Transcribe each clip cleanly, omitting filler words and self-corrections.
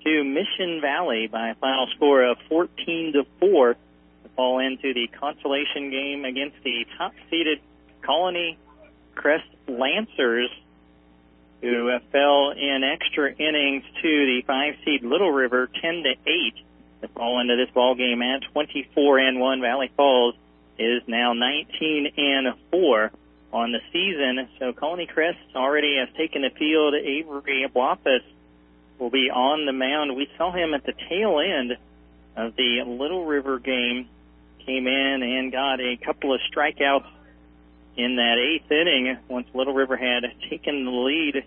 to Mission Valley by a final score of 14-4 to fall into the consolation game against the top-seeded Colony Crest Lancers, who fell in extra innings to the 5-seed Little River 10-8 to fall into this ball game at 24-1. Valley Falls is now 19-4 on the season. So Colony Crest already has taken the field. Avery Waffus will be on the mound. We saw him at the tail end of the Little River game. Came in and got a couple of strikeouts in that 8th inning once Little River had taken the lead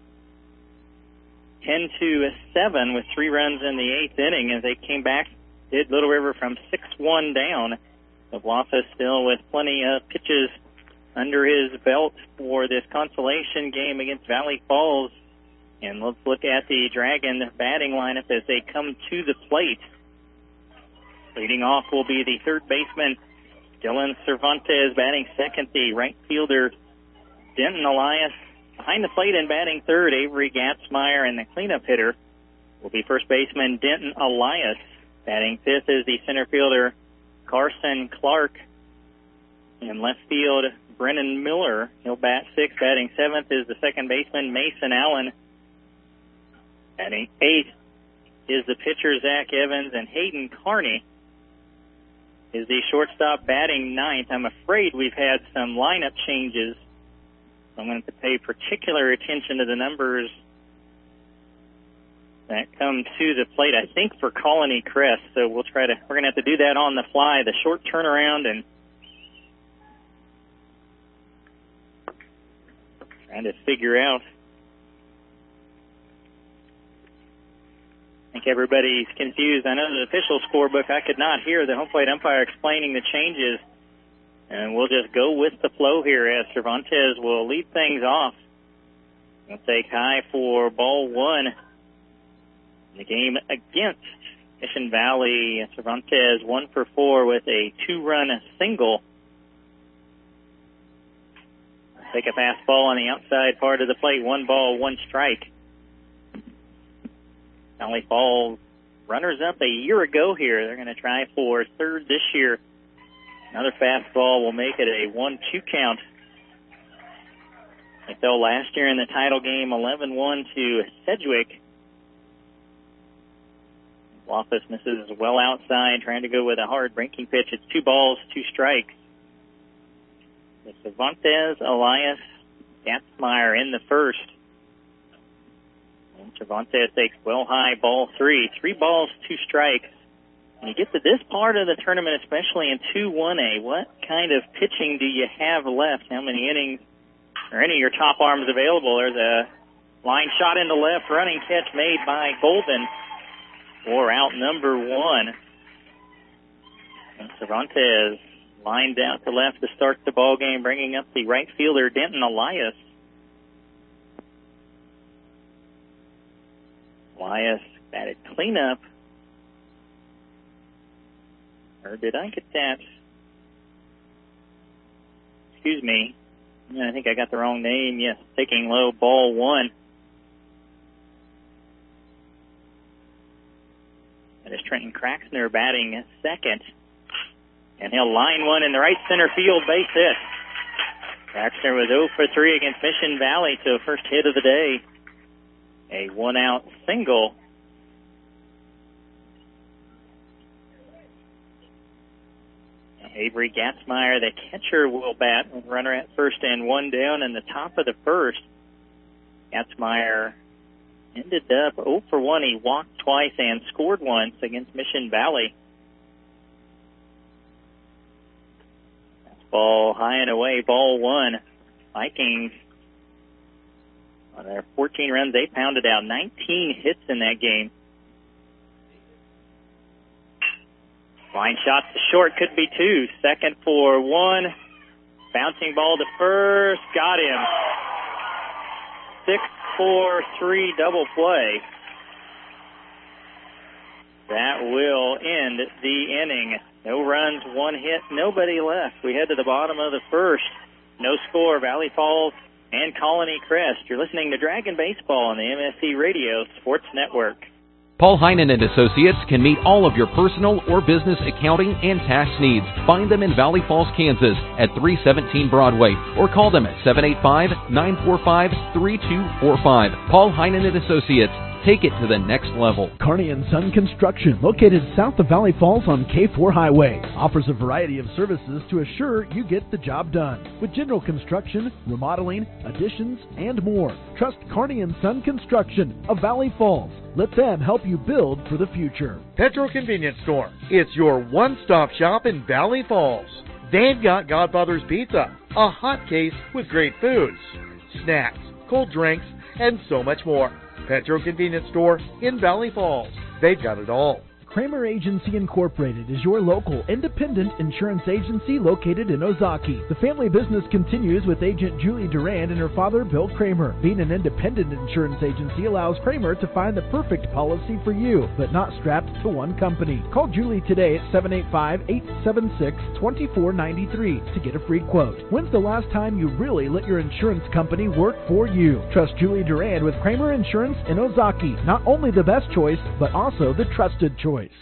10-7 with 3 runs in the 8th inning. As they came back, did Little River from 6-1 down. The Waffus still with plenty of pitches under his belt for this consolation game against Valley Falls. And let's look at the Dragon batting lineup as they come to the plate. Leading off will be the third baseman, Dylan Cervantes, batting second. The right fielder, Denton Elias. Behind the plate and batting third, Avery Gatzmeyer. And the cleanup hitter will be first baseman, Denton Elias. Batting fifth is the center fielder, Carson Clark. In left field, Brennan Miller. He'll bat sixth. Batting seventh is the second baseman, Mason Allen. Batting eighth is the pitcher, Zach Evans. And Hayden Carney is the shortstop, batting ninth. I'm afraid we've had some lineup changes. I'm going to have to pay particular attention to the numbers that come to the plate, I think, for Colony Crest. So we're going to have to do that on the fly, the short turnaround, and trying to figure out. I think everybody's confused. I know the official scorebook, I could not hear the home plate umpire explaining the changes. And we'll just go with the flow here as Cervantes will lead things off. We'll take high for ball one in the game against Mission Valley. Cervantes 1 for 4 with a 2-run single. Take a fastball on the outside part of the plate. 1 ball, 1 strike. Valley Falls runners up a year ago here. They're going to try for third this year. Another fastball will make it a 1-2 count. They fell last year in the title game 11-1 to Sedgwick. Waffus misses well outside, trying to go with a hard breaking pitch. It's 2 balls, 2 strikes. Cervantes, Elias, Gatzmeyer in the first. And Cervantes takes well high, ball 3. 3 balls, 2 strikes. When you get to this part of the tournament, especially in 2-1A, what kind of pitching do you have left? How many innings are any of your top arms available? There's a line shot into left, running catch made by Golden for out number 1. And Cervantes lined out to left to start the ball game, bringing up the right fielder, Denton Elias. Elias batted cleanup. Or did I get that? Excuse me. I think I got the wrong name. Yes, taking low, ball 1. That is Trenton Craxner batting second. And he'll line one in the right center field, base hit. Craxner was 0 for 3 against Mission Valley to a first hit of the day. A 1-out single. Avery Gatzmeyer, the catcher, will bat with runner at first and 1 down in the top of the first. Gatzmeyer ended up 0 for 1. He walked twice and scored once against Mission Valley. That's ball high and away, ball 1. Vikings, on their 14 runs, they pounded out 19 hits in that game. Line shot to short, could be 2. Second for 1. Bouncing ball to first, got him. 6-4-3 double play. That will end the inning. No runs, 1 hit, nobody left. We head to the bottom of the first. No score, Valley Falls and Colony Crest. You're listening to Dragon Baseball on the MSC Radio Sports Network. Paul Heinen and Associates can meet all of your personal or business accounting and tax needs. Find them in Valley Falls, Kansas at 317 Broadway or call them at 785-945-3245. Paul Heinen and Associates. Take it to the next level. Carney & Son Construction, located south of Valley Falls on K4 Highway, offers a variety of services to assure you get the job done. With general construction, remodeling, additions, and more. Trust Carney & Son Construction of Valley Falls. Let them help you build for the future. Petro Convenience Store. It's your one-stop shop in Valley Falls. They've got Godfather's Pizza, a hot case with great foods, snacks, cold drinks, and so much more. Petro Convenience Store in Valley Falls. They've got it all. Kramer Agency Incorporated is your local independent insurance agency located in Ozaki. The family business continues with agent Julie Durand and her father, Bill Kramer. Being an independent insurance agency allows Kramer to find the perfect policy for you, but not strapped to one company. Call Julie today at 785-876-2493 to get a free quote. When's the last time you really let your insurance company work for you? Trust Julie Durand with Kramer Insurance in Ozaki. Not only the best choice, but also the trusted choice. In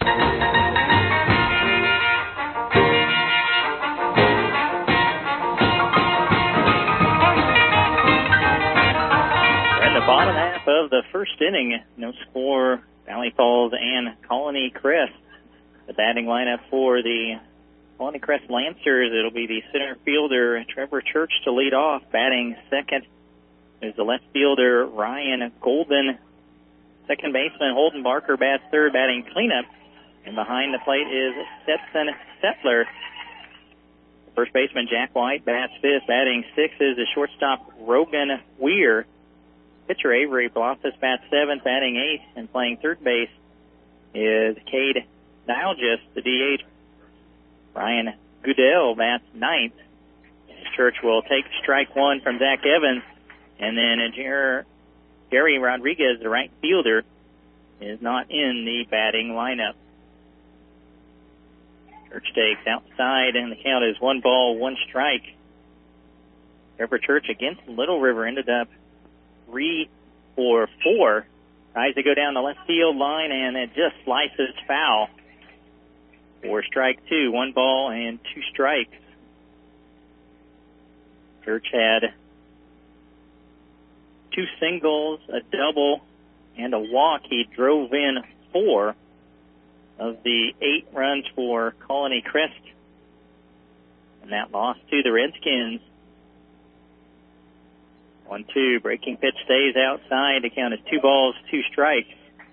the bottom half of the first inning, no score, Valley Falls and Colony Crest. The batting lineup for the Colony Crest Lancers, it'll be the center fielder Trevor Church to lead off. Batting second is the left fielder Ryan Golden. Second baseman Holden Barker bats third, batting cleanup. And behind the plate is Stetson Settler. First baseman Jack White bats fifth, batting sixth is the shortstop Rogan Weir. Pitcher Avery Blastus bats seventh, batting eighth, and playing third base is Cade Dialgis, the DH. Ryan Goodell bats ninth. Church will take strike one from Zach Evans, and then Gary Rodriguez, the right fielder, is not in the batting lineup. Church takes outside, and the count is 1-1 Trevor Church against Little River ended up 3-4. Tries to go down the left field line, and it just slices foul for strike two. 1-2. Church had two singles, a double, and a walk. He drove in 4 of the 8 runs for Colony Crest. And that loss to the Redskins. 1-2. Breaking pitch stays outside. The count is 2 balls, 2 strikes.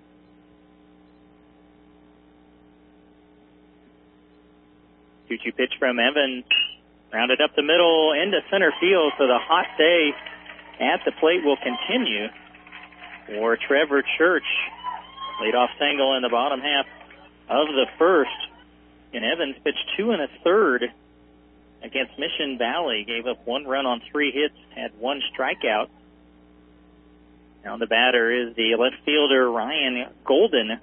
Two-two pitch from Evans. Rounded up the middle into center field, so the hot day at the plate will continue for Trevor Church. Leadoff single in the bottom half of the first. And Evans pitched 2 1/3 against Mission Valley. Gave up 1 run on 3 hits, had 1 strikeout. Now the batter is the left fielder Ryan Golden.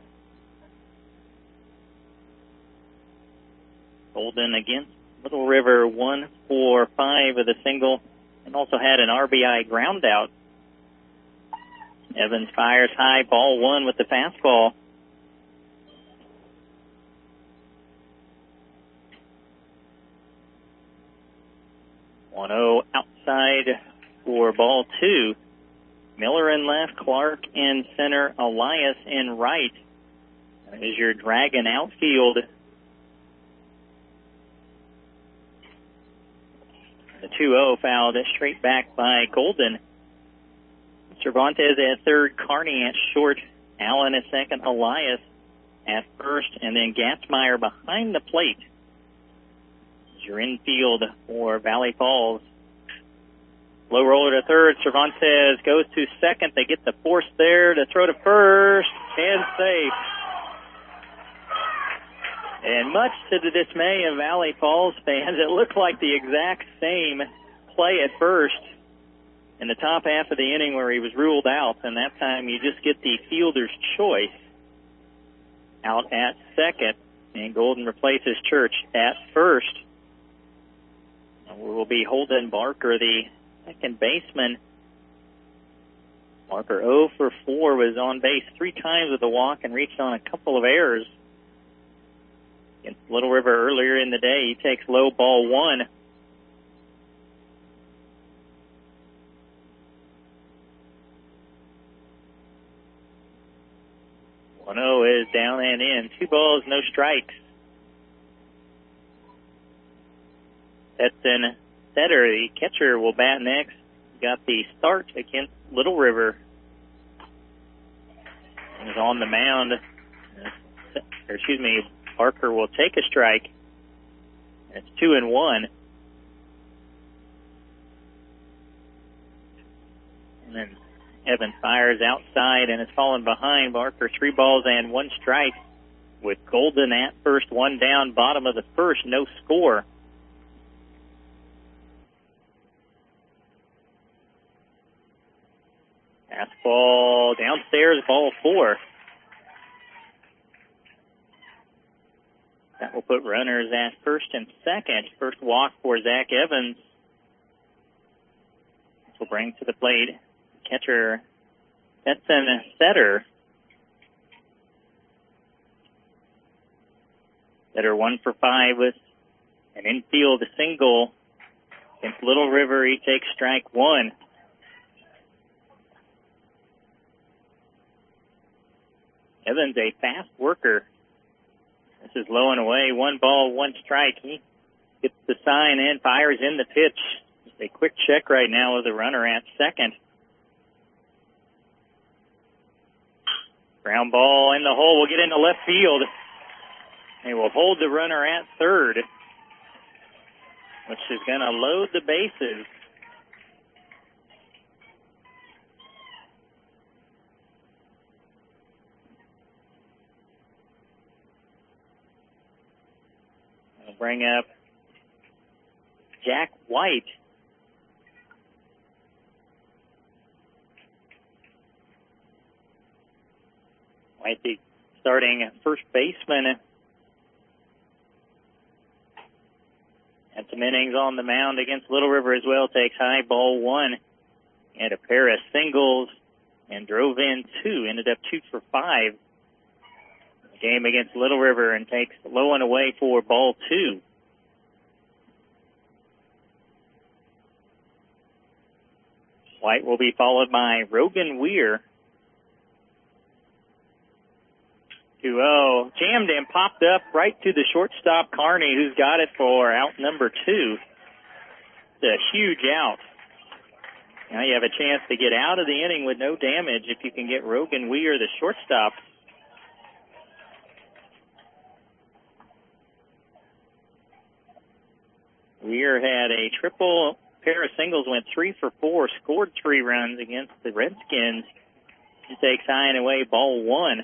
Golden against Little River, 1 for 5 of the single, and also had an RBI ground out. Evans fires high, ball 1 with the fastball. Outside for ball 2. Miller in left, Clark in center, Elias in right. That is your Dragon outfield. The 2-0 fouled straight back by Golden. Cervantes at third, Carney at short, Allen at second, Elias at first, and then Gatzmeyer behind the plate. Your infield for Valley Falls. Low roller to third. Cervantes goes to second. They get the force there to throw to first and safe. And much to the dismay of Valley Falls fans, it looked like the exact same play at first in the top half of the inning where he was ruled out. And that time you just get the fielder's choice out at second. And Golden replaces Church at first. Will be Holden Barker, the second baseman. Barker 0 for 4, was on base 3 times with a walk and reached on a couple of errors. Against Little River earlier in the day, he takes low, ball 1. Is down and in. 2 balls, no strikes. Stetson Setter, the catcher, will bat next. Got the start against Little River. He's on the mound. Barker will take a strike. It's 2-1. And then Evans fires outside and has fallen behind Barker. 3 balls and 1 strike with Golden at first, 1 down, bottom of the first, no score. Fastball downstairs, ball 4. That will put runners at first and second. First walk for Zach Evans. This will bring to the plate catcher Stetson Setter. Setter 1 for 5 with an infield single. Against Little River, he takes strike 1. Evans, a fast worker. This is low and away. 1 ball, 1 strike. He gets the sign in, fires in the pitch. Just a quick check right now with the runner at second. Ground ball in the hole. Will get into left field. They will hold the runner at third, which is going to load the bases. I'll bring up Jack White. White, the starting first baseman. Had some innings on the mound against Little River as well. Takes high, ball 1. Had a pair of singles and drove in 2. Ended up 2 for 5. Game against Little River and takes low and away for ball 2. White will be followed by Rogan Weir. 2-0. Jammed and popped up right to the shortstop, Carney, who's got it for out number 2. It's a huge out. Now you have a chance to get out of the inning with no damage if you can get Rogan Weir, the shortstop. Weir had a triple, pair of singles, went 3 for 4, scored 3 runs against the Redskins. He takes high and away, ball 1.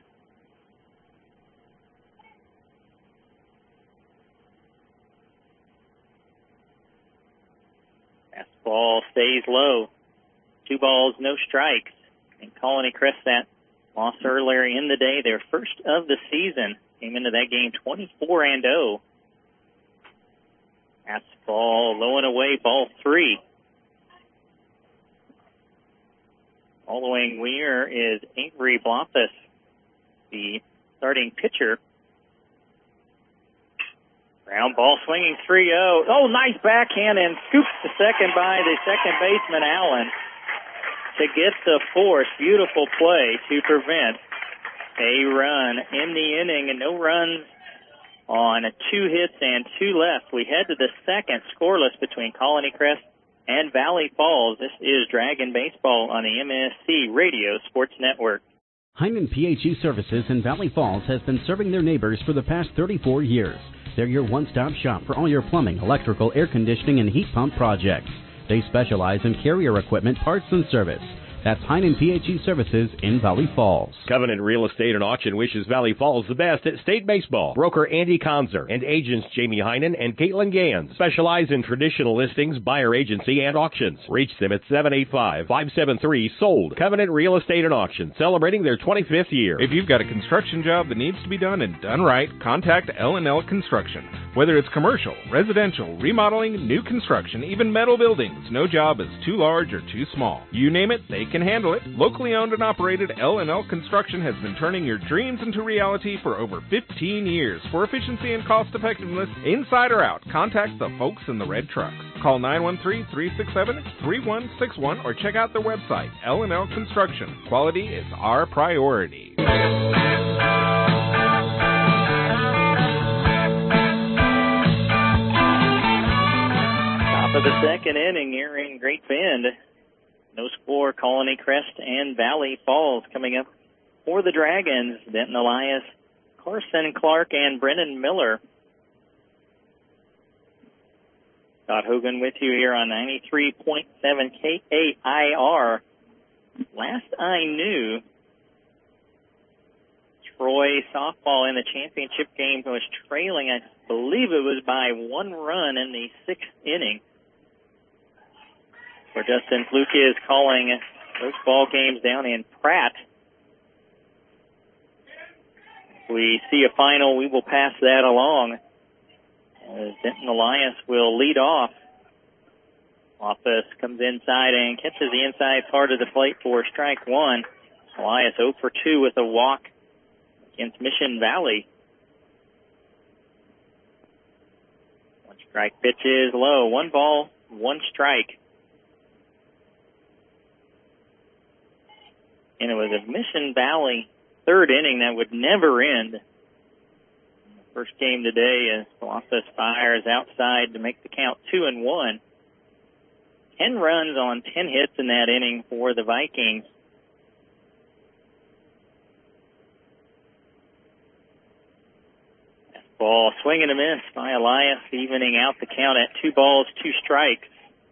Fastball stays low. 2 balls, no strikes. And Colony Crest, that loss earlier in the day, their first of the season, came into that game 24-0. Fastball low and away, ball 3. Following Weir is Avery Blothus, the starting pitcher. Ground ball swinging 3-0. Oh, nice backhand and scoops to second by the second baseman, Allen, to get the force. Beautiful play to prevent a run in the inning, and no runs on 2 hits and 2 left. We head to the second, scoreless between Colony Crest and Valley Falls. This is Dragon Baseball on the MSC Radio Sports Network. Hyman PHE Services in Valley Falls has been serving their neighbors for the past 34 years. They're your one-stop shop for all your plumbing, electrical, air conditioning, and heat pump projects. They specialize in carrier equipment, parts, and service. That's Heinen PHE Services in Valley Falls. Covenant Real Estate and Auction wishes Valley Falls the best at state baseball. Broker Andy Conzer and agents Jamie Heinen and Caitlin Gans specialize in traditional listings, buyer agency, and auctions. Reach them at 785-573-SOLD. Covenant Real Estate and Auction, celebrating their 25th year. If you've got a construction job that needs to be done and done right, contact L&L Construction. Whether it's commercial, residential, remodeling, new construction, even metal buildings, no job is too large or too small. You name it, they can can handle it. Locally owned and operated L&L Construction has been turning your dreams into reality for over 15 years. For efficiency and cost effectiveness, inside or out, contact the folks in the red trucks. Call 913-367-3161 or check out their website, L&L Construction. Quality is our priority. Top of the second inning here in Great Bend. No score, Colony Crest and Valley Falls coming up for the Dragons. Denton Elias, Carson Clark, and Brennan Miller. Todd Hogan with you here on 93.7 KAIR. Last I knew, Troy softball in the championship game was trailing, I believe it was by 1 run in the 6th inning. Where Justin Fluke is calling those ball games down in Pratt. If we see a final, we will pass that along. As Denton Elias will lead off. Office comes inside and catches the inside part of the plate for strike 1. Elias 0 for 2 with a walk against Mission Valley. 1 strike pitch is low. 1 ball, 1 strike. And it was a Mission Valley 3rd inning that would never end. First game today as Colossus fires outside to make the count 2-1. 10 runs on 10 hits in that inning for the Vikings. Ball swing and a miss by Elias, evening out the count at 2 balls, 2 strikes.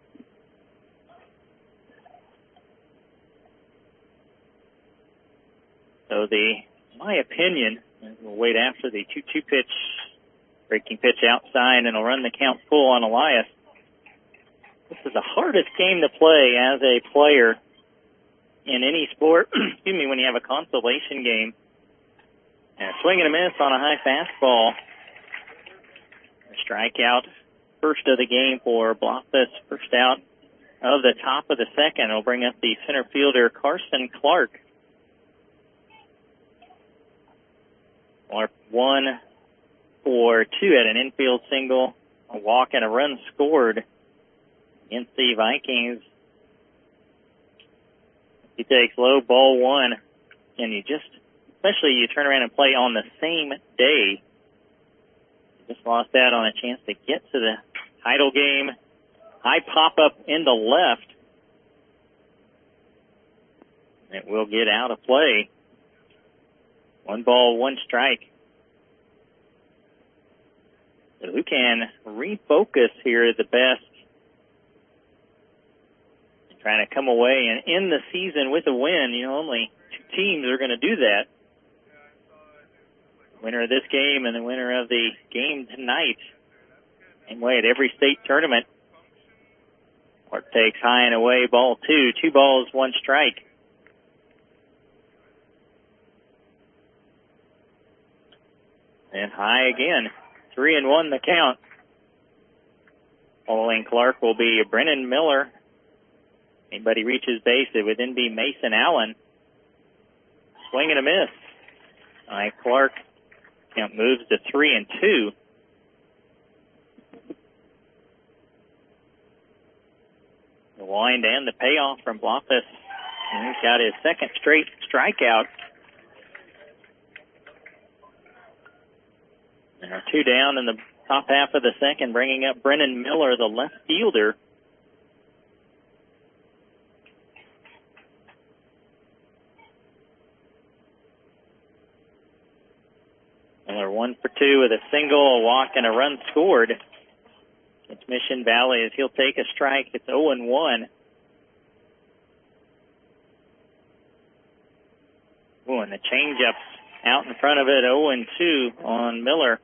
So my opinion, we'll wait after the 2-2 pitch, breaking pitch outside, and it'll run the count full on Elias. This is the hardest game to play as a player in any sport, excuse me, when you have a consolation game. And a swing and a miss on a high fastball. A strikeout, first of the game for Bluffus, first out of the top of the second. It'll bring up the center fielder, Carson Clark. Clark 1 for 2 at an infield single, a walk and a run scored against the Vikings. He takes low, ball 1, and especially you turn around and play on the same day. Just lost out on a chance to get to the title game. High pop up in the left. It will get out of play. 1 ball, 1 strike. So who can refocus here the best? And trying to come away and end the season with a win. Only 2 teams are going to do that. The winner of this game and the winner of the game tonight. Same way at every state tournament. Clark takes high and away, ball 2. 2 balls, 1 strike. And high again. 3-1 the count. Following Clark will be Brennan Miller. Anybody reaches base, it would then be Mason Allen. Swing and a miss. All right, Clark count moves to 3-2. The wind and the payoff from Bluffus. And he's got his 2nd straight strikeout. There are 2 down in the top half of the second, bringing up Brennan Miller, the left fielder. Miller 1 for 2 with a single, a walk, and a run scored. It's Mission Valley as he'll take a strike. It's 0-1. Ooh, and the changeup's out in front of it, 0-2 on Miller.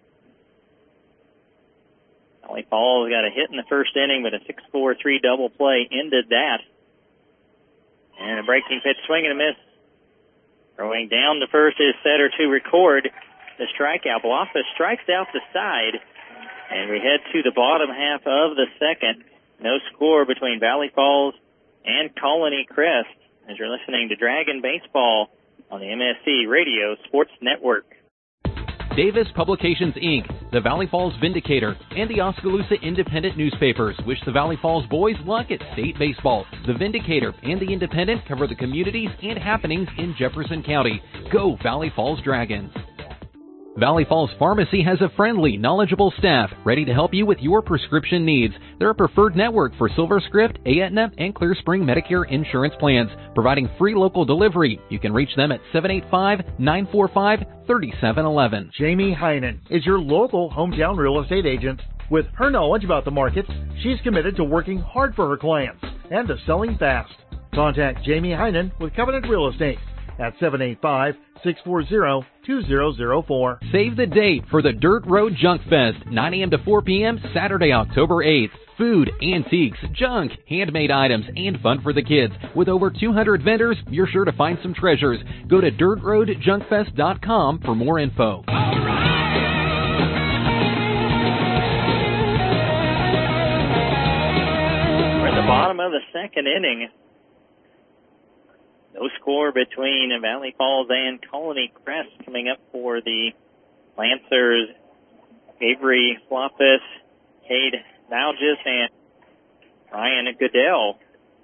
Valley Falls got a hit in the first inning, but a 6-4-3 double play ended that. And a breaking pitch, swing and a miss. Throwing down to first is Setter to record the strikeout. Bluffus strikes out the side, and we head to the bottom half of the second. No score between Valley Falls and Colony Crest. as you're listening to Dragon Baseball on the MSC Radio Sports Network. Davis Publications, Inc., the Valley Falls Vindicator, and the Oskaloosa Independent newspapers wish the Valley Falls boys luck at state baseball. The Vindicator and the Independent cover the communities and happenings in Jefferson County. Go Valley Falls Dragons! Valley Falls Pharmacy has a friendly, knowledgeable staff ready to help you with your prescription needs. They're a preferred network for SilverScript, Aetna, and Clear Spring Medicare insurance plans, providing free local delivery. You can reach them at 785-945-3711. Jamie Heinen is your local hometown real estate agent. With her knowledge about the markets, she's committed to working hard for her clients and to selling fast. Contact Jamie Heinen with Covenant Real Estate at 785-640-2004. Save the date for the Dirt Road Junk Fest, 9 a.m. to 4 p.m., Saturday, October 8th. Food, antiques, junk, handmade items, and fun for the kids. With over 200 vendors, you're sure to find some treasures. Go to dirtroadjunkfest.com for more info. We're at the bottom of the second inning. No score between Valley Falls and Colony Crest coming up for the Lancers. Avery Floppus, Cade Valgis, and Ryan Goodell.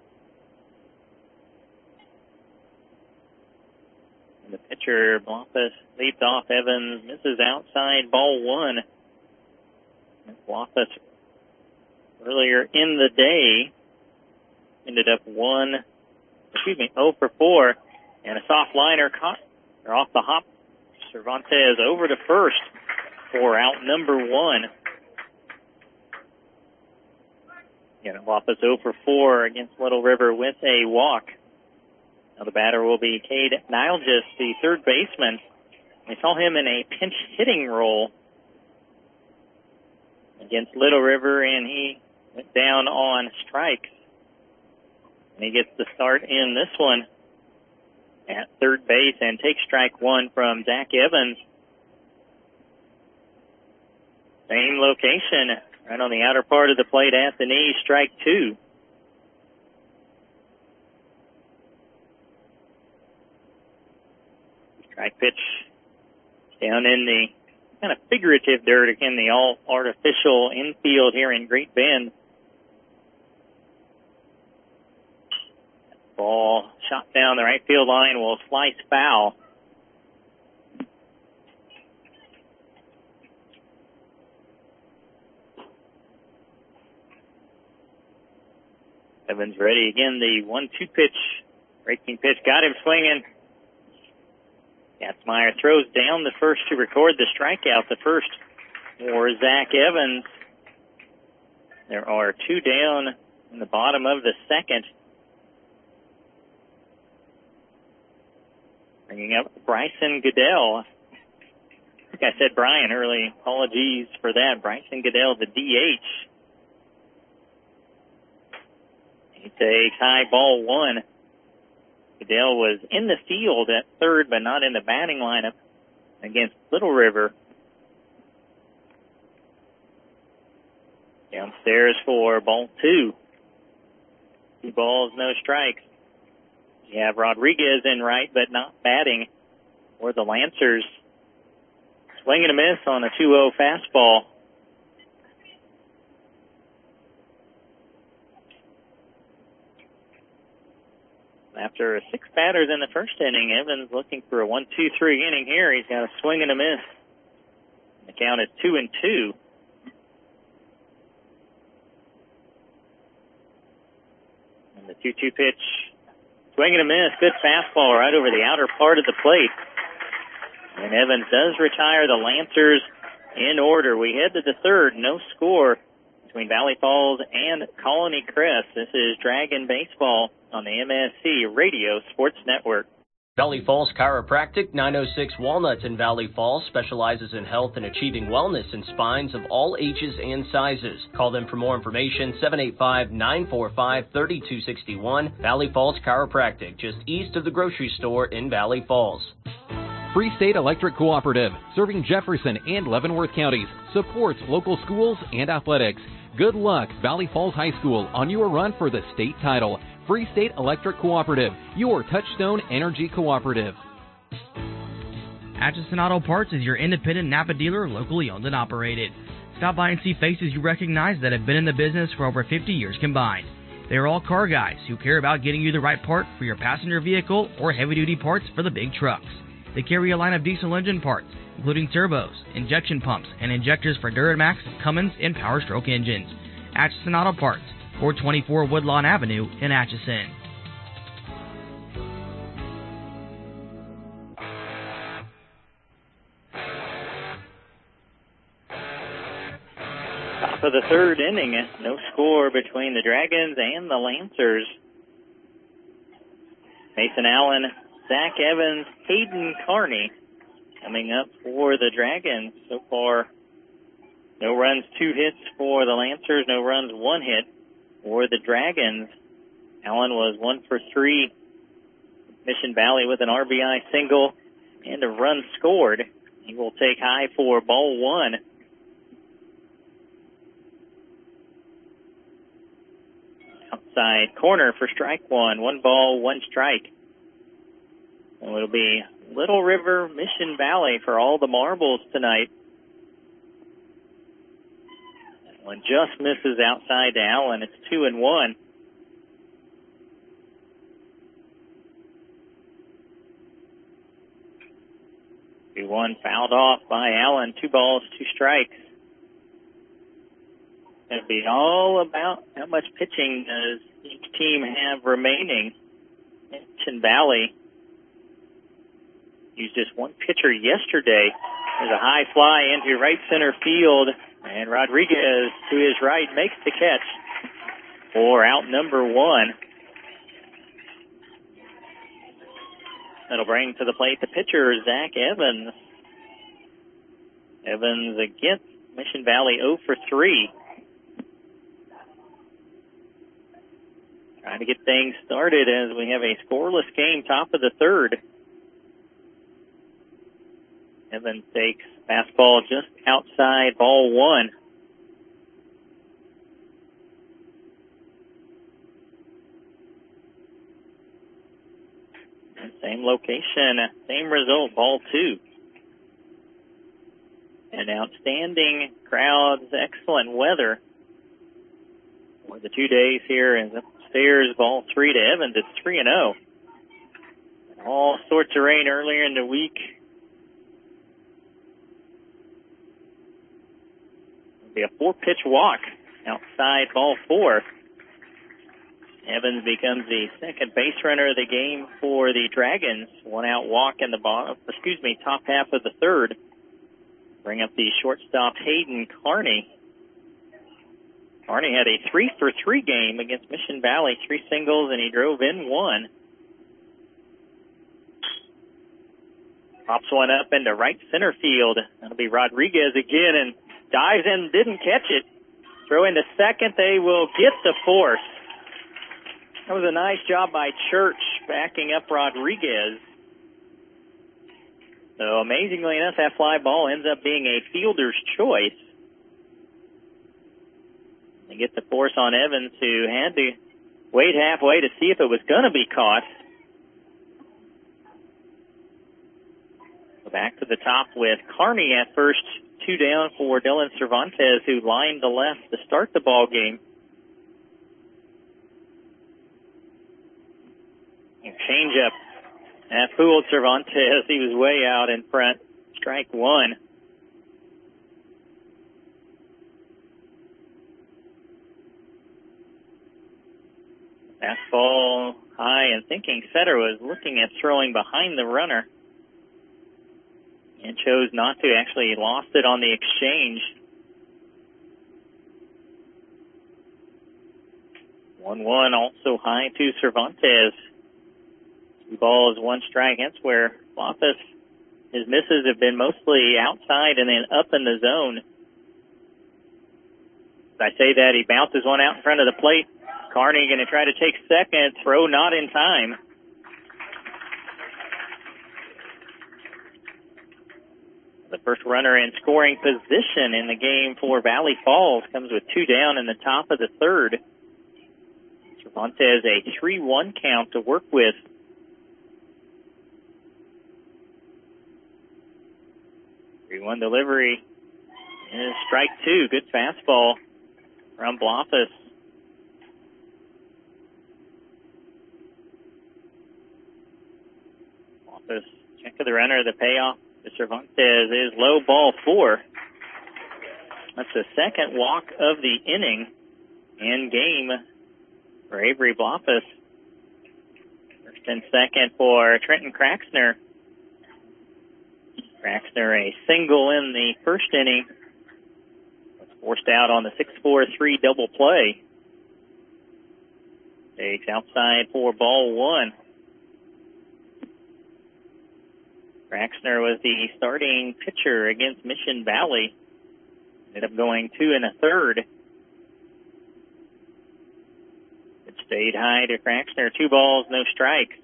And the pitcher, Floppus, leads off. Evans misses outside, ball one. Floppus earlier in the day ended up 0 for 4, and a soft liner caught off the hop. Cervantes over to first for out number 1. Again, Floppus 0 for 4 against Little River with a walk. Now the batter will be Cade Nilgis, the third baseman. We saw him in a pinch hitting role against Little River, and he went down on strikes. And he gets the start in this one at third base and takes strike one from Zach Evans. Same location, right on the outer part of the plate at the knee, strike two. Strike pitch down in the kind of figurative dirt, again, the all artificial infield here in Great Bend. Ball shot down the right field line will slice foul. Evans ready again. The 1-2 pitch, breaking pitch, got him swinging. Gatzmeyer throws down the first to record the strikeout. The first for Zach Evans. There are two down in the bottom of the second. Bringing up Bryson Goodell. I think I said Brian early. Apologies for that. Bryson Goodell, the DH. He takes high, ball one. Goodell was in the field at third, but not in the batting lineup against Little River. Downstairs for ball two. 2 balls, no strikes. You have Rodriguez in right, but not batting for the Lancers. Swing and a miss on a 2-0 fastball. After 6 batters in the first inning, Evans looking for a 1-2-3 inning here. He's got a swing and a miss. The count is 2-2. And the 2-2 pitch. Swing and a miss. Good fastball right over the outer part of the plate. And Evans does retire the Lancers in order. We head to the third. No score between Valley Falls and Colony Crest. This is Dragon Baseball on the MSC Radio Sports Network. Valley Falls Chiropractic, 906 Walnut in Valley Falls, specializes in health and achieving wellness in spines of all ages and sizes. Call them for more information, 785-945-3261. Valley Falls Chiropractic, just east of the grocery store in Valley Falls. Free State Electric Cooperative, serving Jefferson and Leavenworth counties, supports local schools and athletics. Good luck, Valley Falls High School, on your run for the state title. Free State Electric Cooperative, your Touchstone Energy Cooperative. Atchison Auto Parts is your independent Napa dealer, locally owned and operated. Stop by and see faces you recognize that have been in the business for over 50 years combined. They are all car guys who care about getting you the right part for your passenger vehicle or heavy-duty parts for the big trucks. They carry a line of diesel engine parts, including turbos, injection pumps, and injectors for Duramax, Cummins, and Power Stroke engines. Atchison Auto Parts, 424 Woodlawn Avenue in Atchison. Top of the third inning, no score between the Dragons and the Lancers. Mason Allen, Zach Evans, Hayden Carney coming up for the Dragons. So far, no runs, 2 hits for the Lancers, no runs, 1 hit for the Dragons. Allen was 1 for 3. Mission Valley with an RBI single and a run scored. He will take high for ball 1. Outside corner for strike 1. 1 ball, 1 strike. And it'll be Little River, Mission Valley for all the marbles tonight. That one just misses outside to Allen. It's 2-1. One fouled off by Allen. 2 balls, 2 strikes. It'll be all about how much pitching does each team have remaining. Mission Valley used just 1 pitcher yesterday. There's a high fly into right center field, and Rodriguez to his right makes the catch for out number 1. That'll bring to the plate the pitcher, Zach Evans. Evans against Mission Valley 0 for 3. Trying to get things started as we have a scoreless game, top of the third. Evans takes fastball just outside ball 1. Same location, same result, ball 2. And outstanding crowds, excellent weather for the 2 days here. And upstairs, ball 3 to Evans. It's 3-0. All sorts of rain earlier in the week. It'll be a 4-pitch walk outside ball 4. Evans becomes the second base runner of the game for the Dragons. 1 out walk in the top half of the third. Bring up the shortstop, Hayden Carney. Carney had a 3 for 3 game against Mission Valley, 3 singles, and he drove in 1. Pops one up into right center field. That'll be Rodriguez again, and dives in, didn't catch it. Throw into second, they will get the force. That was a nice job by Church backing up Rodriguez. So amazingly enough, that fly ball ends up being a fielder's choice. They get the force on Evans, who had to wait halfway to see if it was going to be caught. So back to the top with Carney at first. 2 down for Dylan Cervantes, who lined to left to start the ball game. Change up. That fooled Cervantes. He was way out in front. Strike 1. Fastball high, and thinking setter was looking at throwing behind the runner and chose not to. Actually lost it on the exchange. 1-1 also high to Cervantes. 2 balls, 1 strike. That's where Loftus, his misses have been mostly outside and then up in the zone. As I say that, he bounces one out in front of the plate. Carney going to try to take second. Throw not in time. The first runner in scoring position in the game for Valley Falls comes with 2 down in the top of the third. Cervantes a 3-1 count to work with. One delivery is strike two. Good fastball from Blofeld. Blofeld check of the runner. The payoff to Cervantes is low, ball 4. That's the second walk of the inning and game for Avery Blofeld. First and second for Trenton Kraxner. Kraxner a single in the first inning. Was forced out on the 6-4-3 double play. Takes outside for ball 1. Kraxner was the starting pitcher against Mission Valley. Ended up going 2 1/3. It stayed high to Kraxner. 2 balls, no strikes.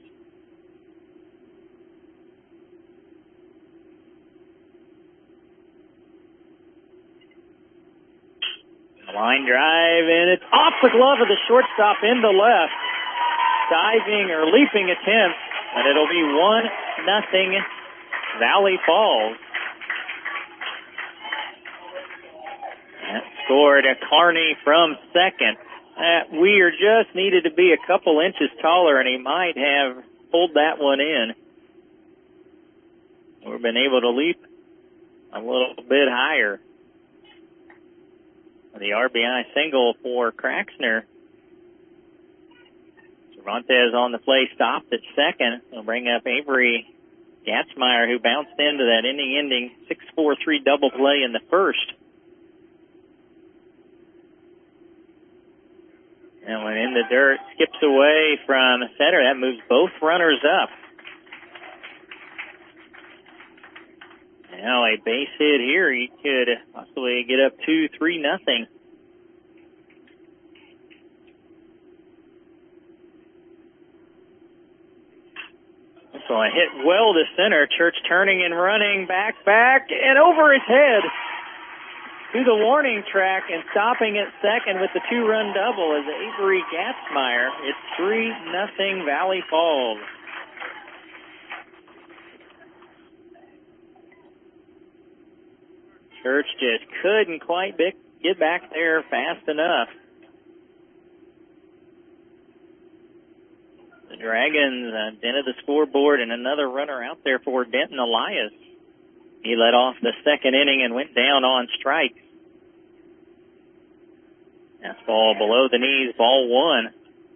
Line drive, and it's off the glove of the shortstop into left. Diving or leaping attempt, and it'll be 1-0 Valley Falls. That scored a Carney from second. Weir just needed to be a couple inches taller, and he might have pulled that one in. We've been able to leap a little bit higher. The RBI single for Kraxner. Cervantes on the play, stopped at second. They'll bring up Avery Gatzmeyer, who bounced into that inning-ending 6-4-3 double play in the first. And when in the dirt, skips away from center. That moves both runners up. Now a base hit here. He could possibly get up 2-3-0. So a hit well to center. Church turning and running back, and over his head to the warning track and stopping at second with the 2-run double is Avery Gatzmeyer. It's 3-0 Valley Falls. Church just couldn't quite get back there fast enough. The Dragons dented the scoreboard, and another runner out there for Denton Elias. He led off the second inning and went down on strikes. Fastball below the knees, ball 1.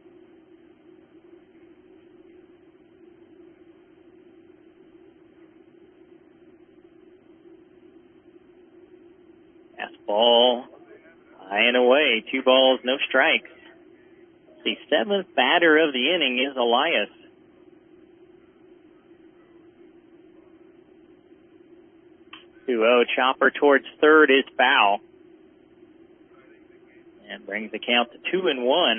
Fastball high and away, 2 balls, no strikes. The 7th batter of the inning is Elias. Chopper towards third is foul. And brings the count to 2-1.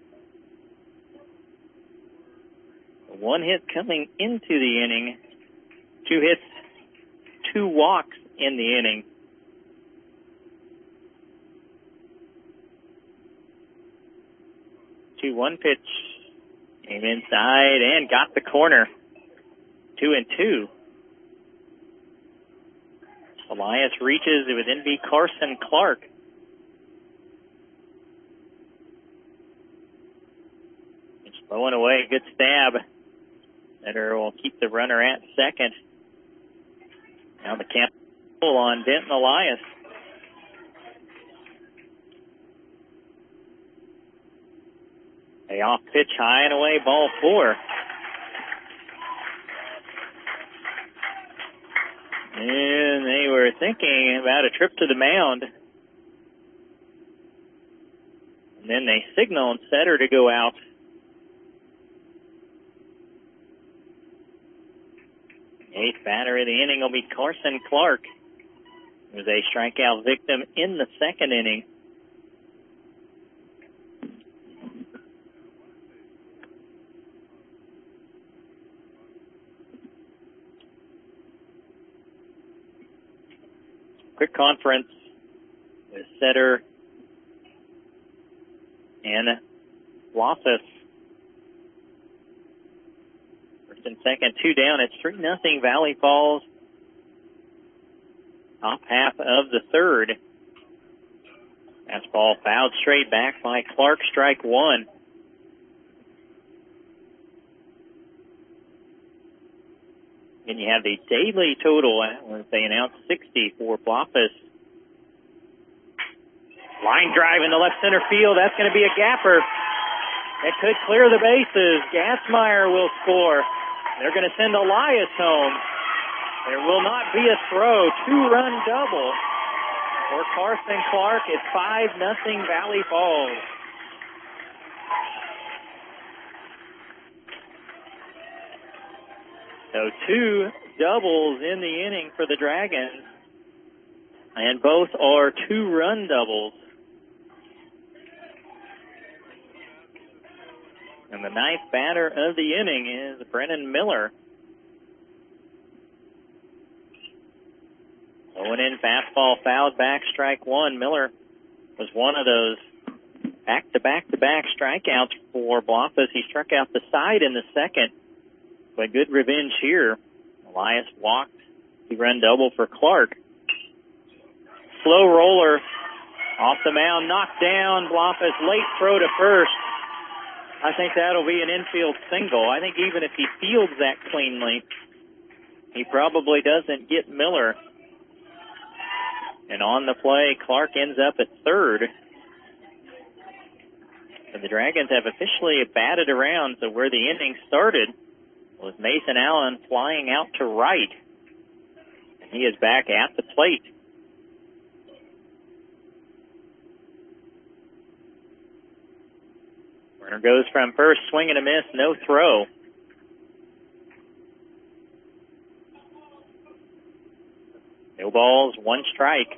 1 hit coming into the inning. 2 hits, 2 walks in the inning. 2-1 pitch. Came inside and got the corner. 2-2. Elias reaches. It would then be Carson Clark. It's throwing away. Good stab. Setter will keep the runner at second. Now the camp pull on Denton Elias. A off pitch high and away, ball 4. And they were thinking about a trip to the mound. And then they signaled Setter to go out. Eighth batter of the inning will be Carson Clark. He was a strikeout victim in the second inning. Quick conference with Setter and Loftus. and second, 2 down. It's 3-0 Valley Falls. Top half of the third. Fastball fouled straight back by Clark, strike one. And you have the daily total, as they announced, 60 for Blofus. Line drive in the left center field. That's going to be a gapper. It could clear the bases. Gassmeyer will score. They're going to send Elias home. There will not be a throw. 2-run double for Carson Clark. It's 5-0 Valley Falls. So 2 doubles in the inning for the Dragons, and both are 2-run doubles. And the ninth batter of the inning is Brennan Miller. Going in, fastball fouled back, strike one. Miller was one of those back-to-back-to-back strikeouts for Blofus. He struck out the side in the second. But good revenge here. Elias walked. 2-run double for Clark. Slow roller off the mound, knocked down. Blofus late throw to first. I think that'll be an infield single. I think even if he fields that cleanly, he probably doesn't get Miller. And on the play, Clark ends up at third. And the Dragons have officially batted around, so where the inning started was Mason Allen flying out to right. And he is back at the plate. Runner goes from first, swing and a miss, no throw. No balls, 1 strike.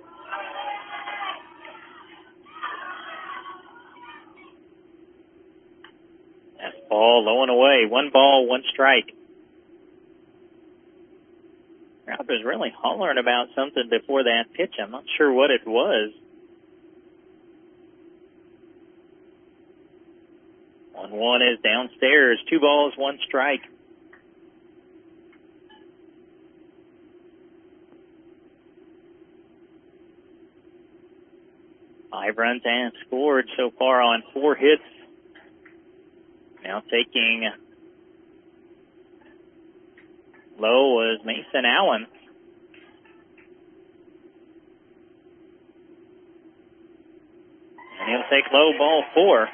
Ball low and away. 1 ball, 1 strike. Crowd was really hollering about something before that pitch. I'm not sure what it was. 1-1 is downstairs. 2 balls, 1 strike. Five runs and scored so far on 4 hits. Now taking low was Mason Allen. And he'll take low, ball 4.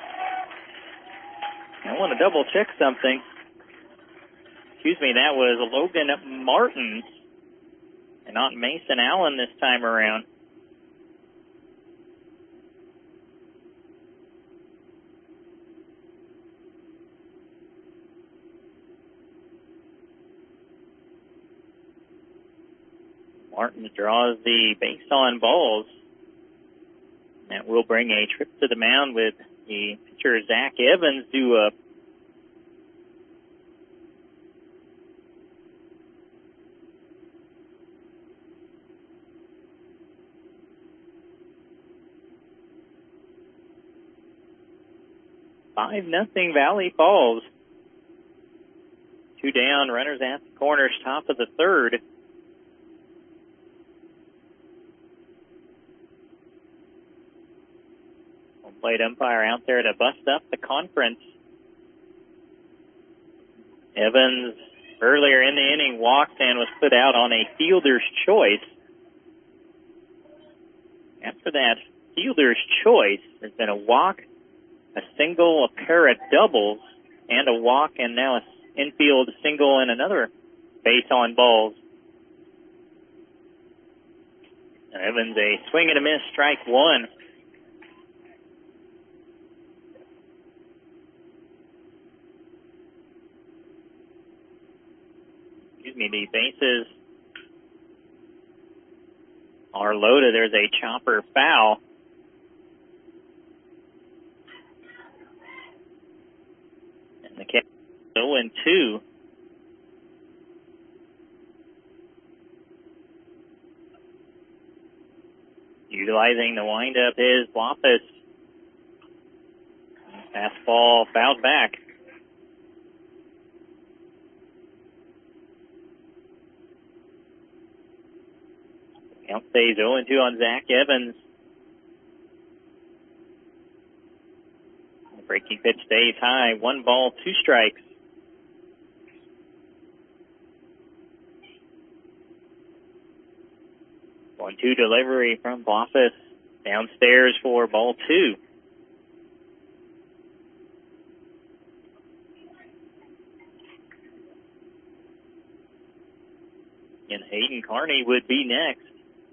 I want to double check something. Excuse me, that was Logan Martin and not Mason Allen this time around. Martin draws the base on balls. That will bring a trip to the mound with the pitcher Zach Evans due up. Five nothing Valley Falls. 2 down, runners at the corners, top of the third. Plate umpire out there to bust up the conference. Evans earlier in the inning walked and was put out on a fielder's choice. After that fielder's choice, there's been a walk, a single, a pair of doubles, and a walk, and now an infield single and another base on balls. Evans, a swing and a miss, strike one. The bases are loaded. There's a chopper foul. And the Cats 0-2. Utilizing the windup is Blofus. Fastball fouled back. Count stays 0-2 on Zach Evans. The breaking pitch stays high. 1 ball, 2 strikes. 1-2 delivery from Boffice. Downstairs for ball 2. And Hayden Carney would be next.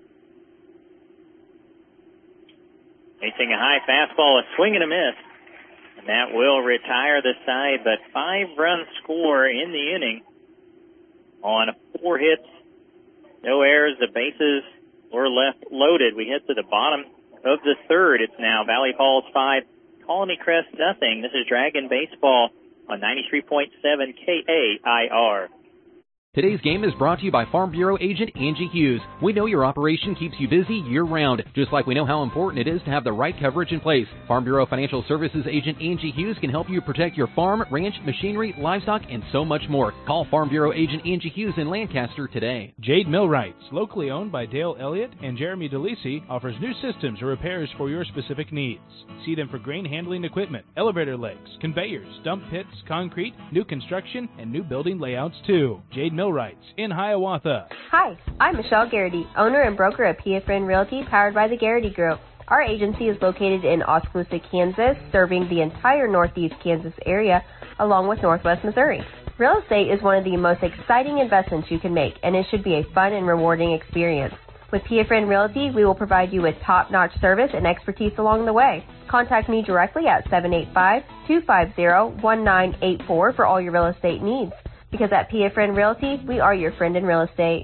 Facing a high fastball, a swing and a miss. And that will retire the side, but 5-run score in the inning on 4 hits, no errors. The bases were left loaded. We hit to the bottom of the 3rd. It's now Valley Falls 5, Colony Crest nothing. This is Dragon Baseball on 93.7 KAIR. Today's game is brought to you by Farm Bureau agent Angie Hughes. We know your operation keeps you busy year-round, just like we know how important it is to have the right coverage in place. Farm Bureau Financial Services agent Angie Hughes can help you protect your farm, ranch, machinery, livestock, and so much more. Call Farm Bureau agent Angie Hughes in Lancaster today. Jade Millwrights, locally owned by Dale Elliott and Jeremy DeLisi, offers new systems or repairs for your specific needs. See them for grain handling equipment, elevator legs, conveyors, dump pits, concrete, new construction, and new building layouts too. Jade Millwrights in Hiawatha. Hi, I'm Michelle Garrity, owner and broker of PFN Realty, powered by the Garrity Group. Our agency is located in Oskaloosa, Kansas, serving the entire northeast Kansas area, along with northwest Missouri. Real estate is one of the most exciting investments you can make, and it should be a fun and rewarding experience. With PFN Realty, we will provide you with top-notch service and expertise along the way. Contact me directly at 785-250-1984 for all your real estate needs. Because at PFN Realty, we are your friend in real estate.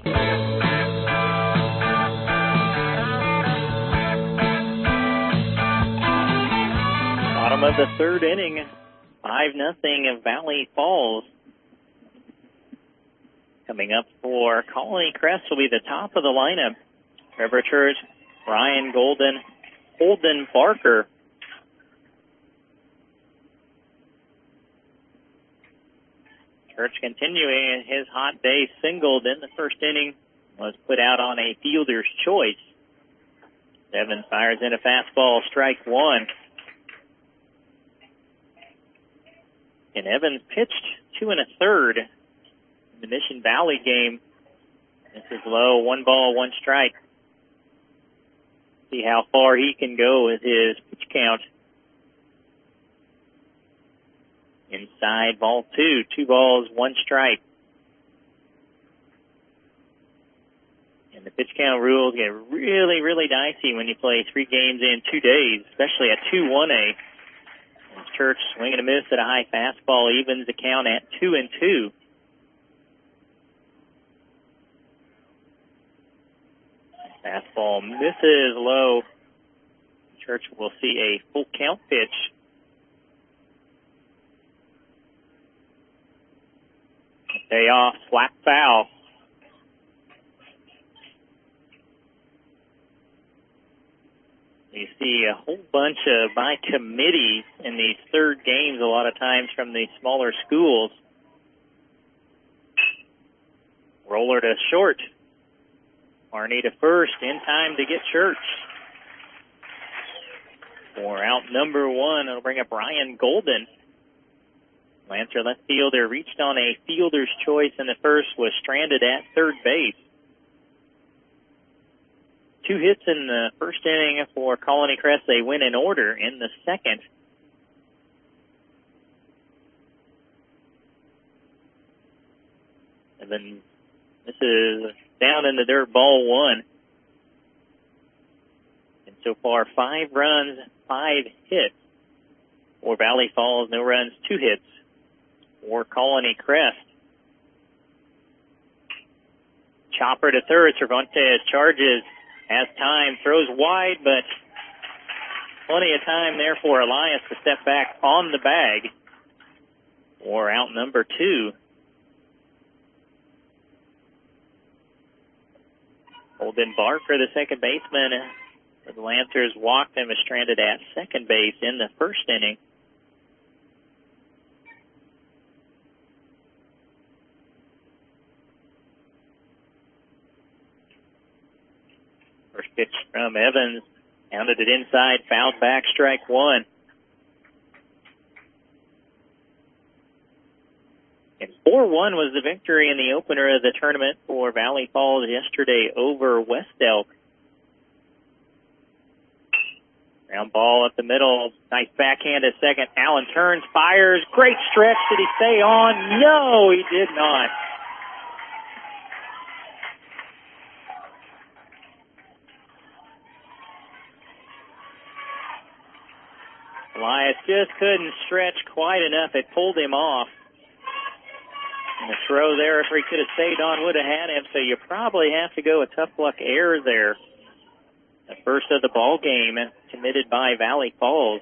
Bottom of the 3rd inning, 5-0 of Valley Falls. Coming up for Colony Crest will be the top of the lineup. Trevor Church, Ryan Golden, Holden Barker. Church continuing his hot day, singled in the 1st inning, was put out on a fielder's choice. Evans fires in a fastball, strike 1. And Evans pitched 2 1/3 in the Mission Valley game. This is low, 1 ball, 1 strike. See how far he can go with his pitch count. Inside, ball 2, 2 balls, 1 strike. And the pitch count rules get really, really dicey when you play 3 games in 2 days, especially a 2-1A. And Church swinging a miss at a high fastball evens the count at 2-2. Fastball misses low. Church will see a full count pitch. Payoff, slap foul. You see a whole bunch of by committee in these 3rd games, a lot of times from the smaller schools. Roller to short. Marnie to first, in time to get Church. For out number 1, it'll bring up Ryan Golden. Lancer left fielder reached on a fielder's choice in the 1st, was stranded at 3rd base. 2 hits in the 1st inning for Colony Crest. They win in order in the 2nd. And then this is down in the dirt, ball 1. And so far, 5 runs, 5 hits for Valley Falls. No runs, 2 hits for Colony Crest. Chopper to 3rd. Cervantes charges, has time, throws wide, but plenty of time there for Elias to step back on the bag for out number 2. Holden Barker, the second baseman, the Lancers walked and was stranded at second base in the 1st inning. First pitch from Evans. Pounded it inside, fouled back, strike one. And 4-1 was the victory in the opener of the tournament for Valley Falls yesterday over West Elk. Ground ball up the middle. Nice backhand at second. Allen turns, fires. Great stretch. Did he stay on? No, he did not. Elias just couldn't stretch quite enough. It pulled him off. And the throw there, if he could have stayed on, would have had him. So you probably have to go a tough luck error there. The first of the ball game committed by Valley Falls.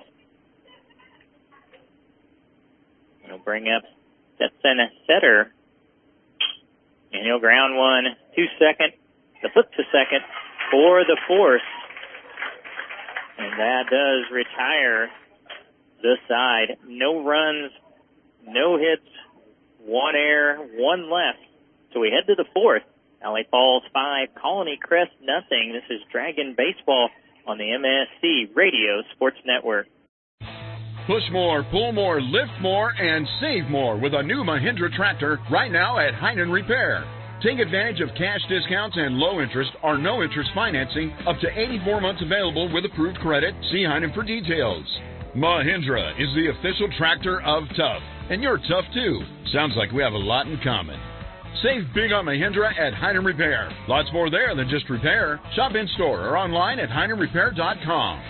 He'll bring up Stetson Setter. And he'll ground one to second. The flip to second for the fourth. And that does retire the side. No runs, no hits, one error, one left. So we head to the fourth. Valley Falls 5, Colony Crest nothing. This is Dragon Baseball on the MSC Radio Sports Network. Push more, pull more, lift more, and save more with a new Mahindra tractor right now at Heinen Repair. Take advantage of cash discounts and low interest or no interest financing up to 84 months available with approved credit. See Heinen for details. Mahindra is the official tractor of tough, and you're tough too. Sounds like we have a lot in common. Save big on Mahindra at Heinen Repair. Lots more there than just repair. Shop in store or online at HeinenRepair.com.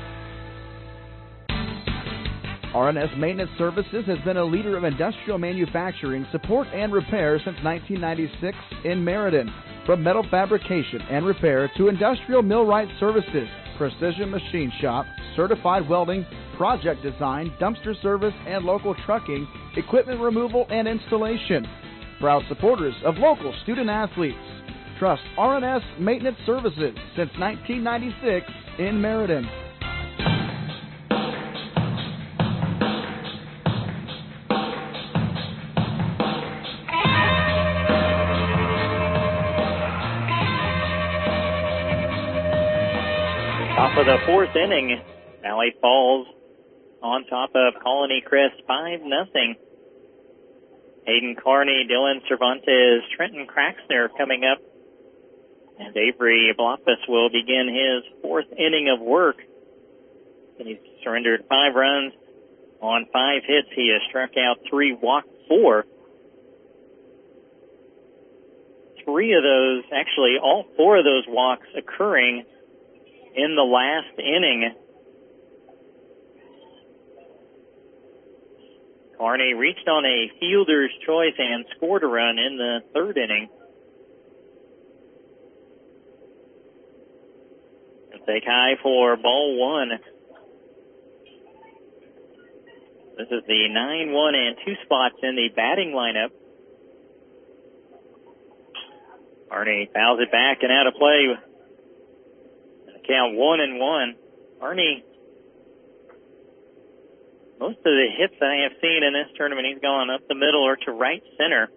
RNS Maintenance Services has been a leader of industrial manufacturing, support, and repair since 1996 in Meriden. From metal fabrication and repair to industrial millwright services, precision machine shop, certified welding, project design, dumpster service, and local trucking, equipment removal and installation. Proud supporters of local student athletes. Trust RNS Maintenance Services since 1996 in Meriden. Top of the fourth inning, Valley Falls on top of Colony Crest 5-0. Hayden Carney, Dylan Cervantes, Trenton Craxner coming up. And Avery Bloppus will begin his fourth inning of work. And he's surrendered 5 runs on 5 hits. He has struck out 3, walked 4. 3 of those, actually all 4 of those walks occurring in the last inning. Carney reached on a fielder's choice and scored a run in the third inning. He'll take high for ball 1. This is the 9, 1, and 2 spots in the batting lineup. Carney fouls it back and out of play. Count 1-1. Carney, most of the hits I have seen in this tournament, he's gone up the middle or to right center.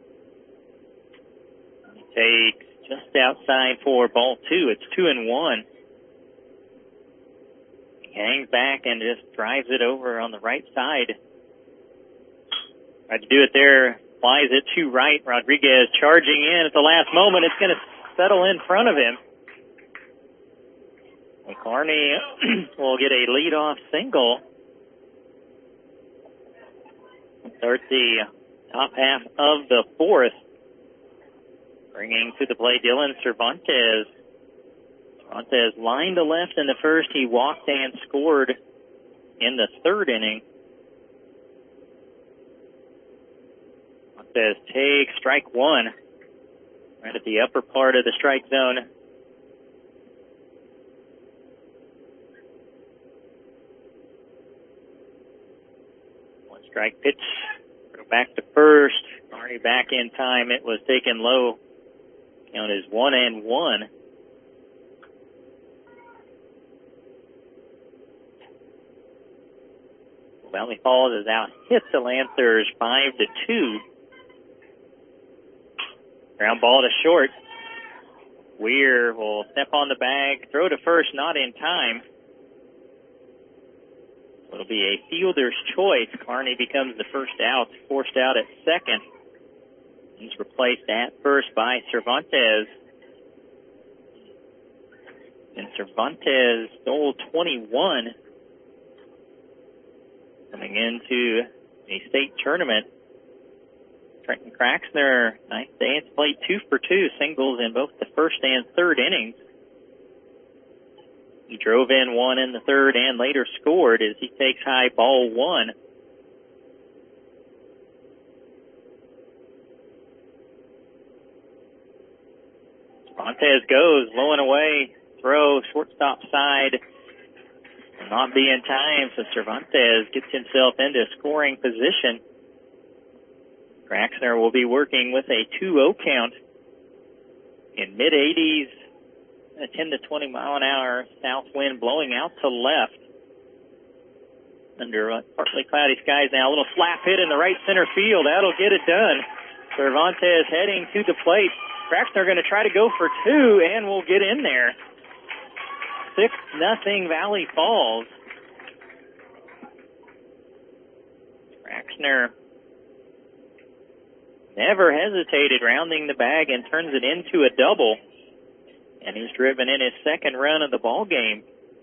He takes just outside for ball 2. It's 2-1. He hangs back and just drives it over on the right side. Tried to do it there. Flies it to right. Rodriguez charging in at the last moment. It's going to settle in front of him. And Carney will get a leadoff single. Start the top half of the fourth. Bringing to the plate Dylan Cervantes. Cervantes lined to left in the first. He walked and scored in the third inning. Cervantes takes strike 1 right at the upper part of the strike zone. Strike pitch, go back to first. Already back in time. It was taken low. Count is 1-1. Valley Falls is out. Hits the Lancers 5-2. Ground ball to short. Weir will step on the bag, throw to first, not in time. It'll be a fielder's choice. Kearney becomes the first out, forced out at second. He's replaced at first by Cervantes. And Cervantes stole 21 coming into the state tournament. Trenton Kraxner, nice dance, played 2 for 2 singles in both the first and third innings. He drove in one in the third and later scored as he takes high ball 1. Cervantes goes low and away, throw, shortstop side. Will not be in time, so Cervantes gets himself into scoring position. Kraxner will be working with a 2-0 count in mid-80s, a 10 to 20 mile an hour south wind blowing out to left. Under partly cloudy skies now, a little slap hit in the right center field. That'll get it done. Cervantes heading to the plate. Kraxner going to try to go for 2 and will get in there. 6-0 Valley Falls. Kraxner never hesitated, rounding the bag and turns it into a double. And he's driven in his second run of the ball game.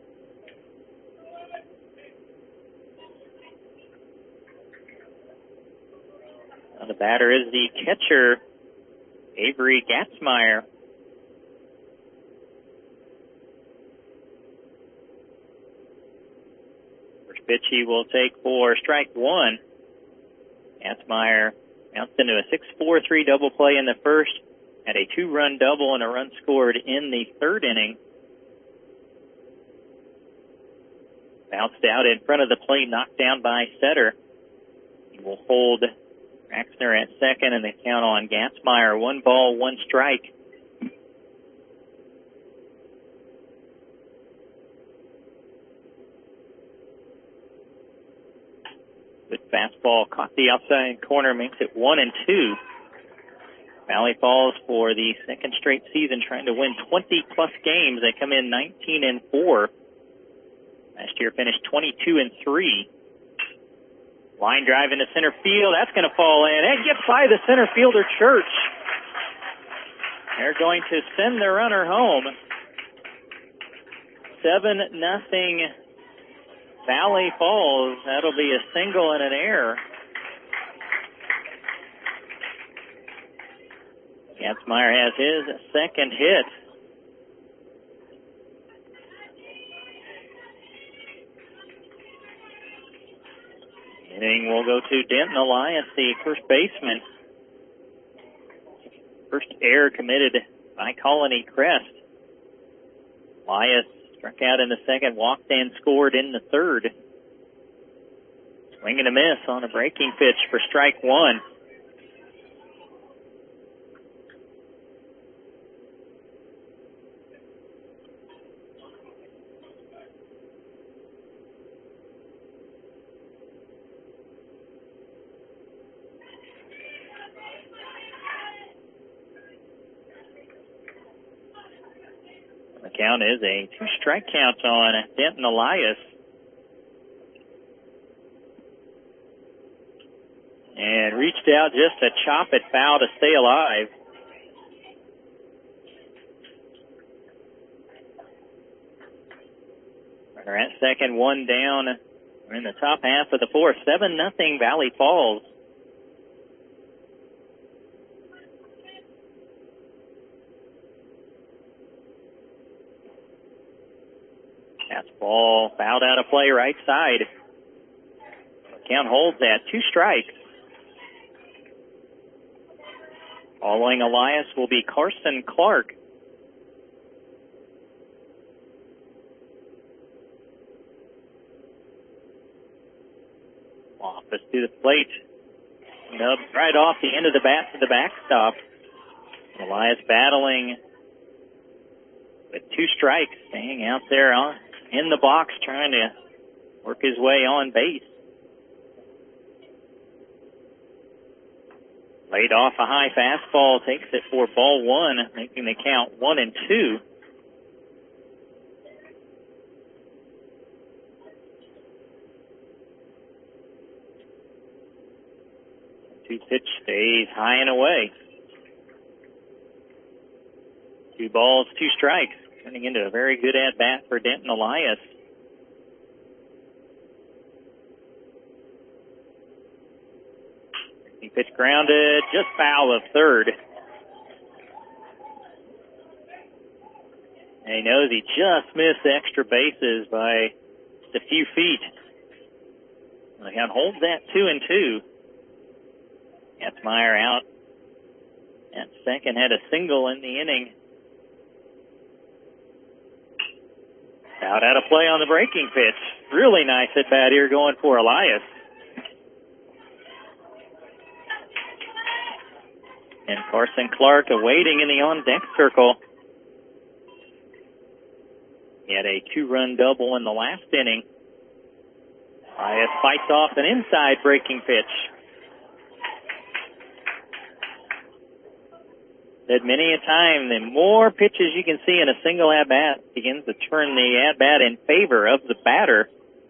Now the batter is the catcher, Avery Gatzmeyer. First pitch he will take for strike 1. Gatzmeyer mounts into a 6-4-3 double play in the first, had a 2-run double and a run scored in the third inning. Bounced out in front of the plate, knocked down by Setter. He will hold Kraxner at second and the count on Gatzmeyer. 1 ball, 1 strike. Good fastball caught the outside corner, makes it 1-2. Valley Falls for the second straight season trying to win 20-plus games. They come in 19-4. Last year finished 22-3. Line drive into center field. That's going to fall in. It gets by the center fielder, Church. They're going to send the runner home. 7-0 Valley Falls. That'll be a single and an error. Gatzmeyer has his second hit. Inning will go to Denton Elias, the first baseman. First error committed by Colony Crest. Elias struck out in the second, walked and scored in the third. Swing and a miss on a breaking pitch for strike 1. The count is a 2-strike count on Denton Elias. And reached out just to chop it foul to stay alive. Runner at second, 1 down. We're in the top half of the fourth. 7-0 Valley Falls. Fastball fouled out of play right side. The count holds at 2 strikes. Following Elias will be Carson Clark. Office to the plate. Nubs right off the end of the bat to the backstop. Elias battling with 2 strikes, staying out there in the box, trying to work his way on base. Played off a high fastball, takes it for ball one, making the count 1-2. Two pitch stays high and away. 2 balls, 2 strikes, turning into a very good at-bat for Denton Elias. He pitch grounded, just foul of third. And he knows he just missed the extra bases by just a few feet. He can hold that 2-2. Gatzmeyer out at second, had a single in the inning. Out of play on the breaking pitch. Really nice at bat here going for Elias. And Carson Clark awaiting in the on-deck circle. He had a 2-run double in the last inning. Elias fights off an inside breaking pitch. Said many a time, the more pitches you can see in a single at-bat begins to turn the at-bat in favor of the batter.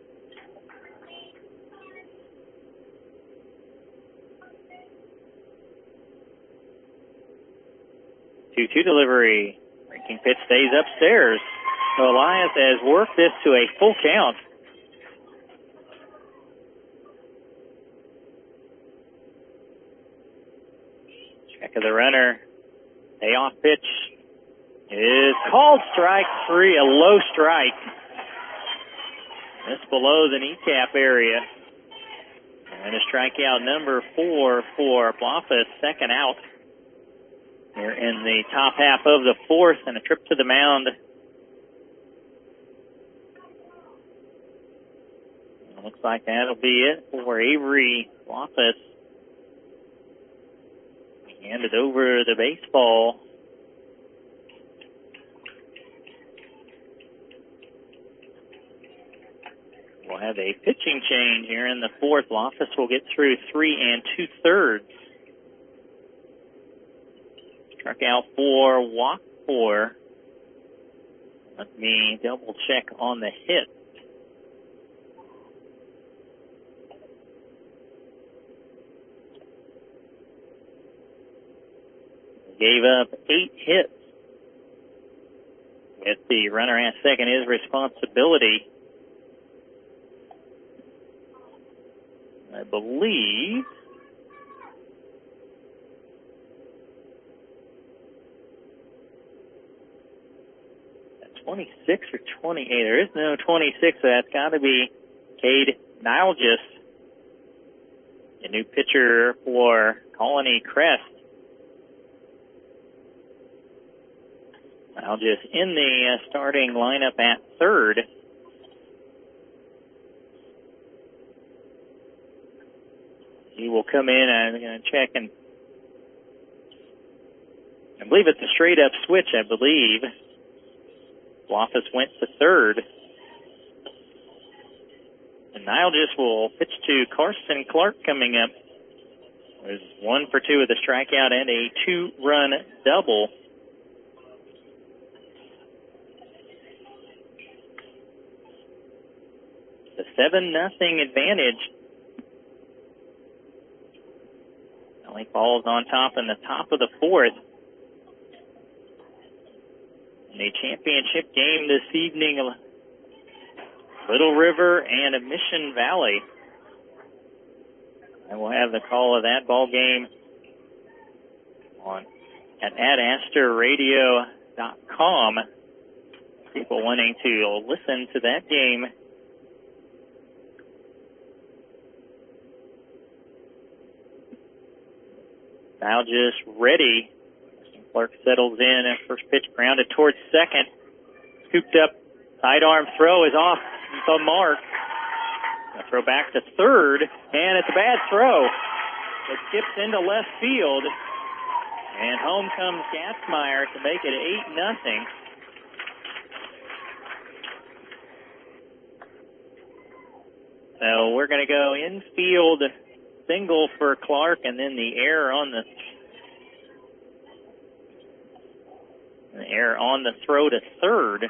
Two delivery. Breaking pitch stays upstairs. So Elias has worked this to a full count. Check of the runner. Payoff pitch is called strike 3, a low strike. Just below the kneecap area. And a strikeout number 4 for Blofeld, second out. Here in the top half of the fourth, and a trip to the mound. It looks like that'll be it for Avery Blofeld. Handed over the baseball. We'll have a pitching change here in the fourth. Loftus will get through 3 2/3. Struck out 4, walked 4. Let me double check on the hit. Gave up 8 hits. With the runner at second, his responsibility. I believe that's 26 or 28. There is no 26, so that's got to be Cade Nilgis, the new pitcher for Colony Crest. Nilgis in the starting lineup at third. He will come in. I'm going to check, and I believe it's a straight-up switch, I believe. Loftus went to third. And Nilgis will pitch to Carson Clark coming up. There's 1 for 2 with a strikeout and a 2-run double. The 7-0 advantage. Valley Falls on top in the top of the fourth. In a championship game this evening, Little River and Mission Valley. I will have the call of that ball game on at AdAsterRadio.com. People wanting to listen to that game. Now just ready. Clark settles in and first pitch grounded towards second. Scooped up, sidearm throw is off the mark. A throw back to third, and it's a bad throw. It skips into left field, and home comes Gatzmeyer to make it 8-0. So we're going to go infield single for Clark, and then the error on the throw to third.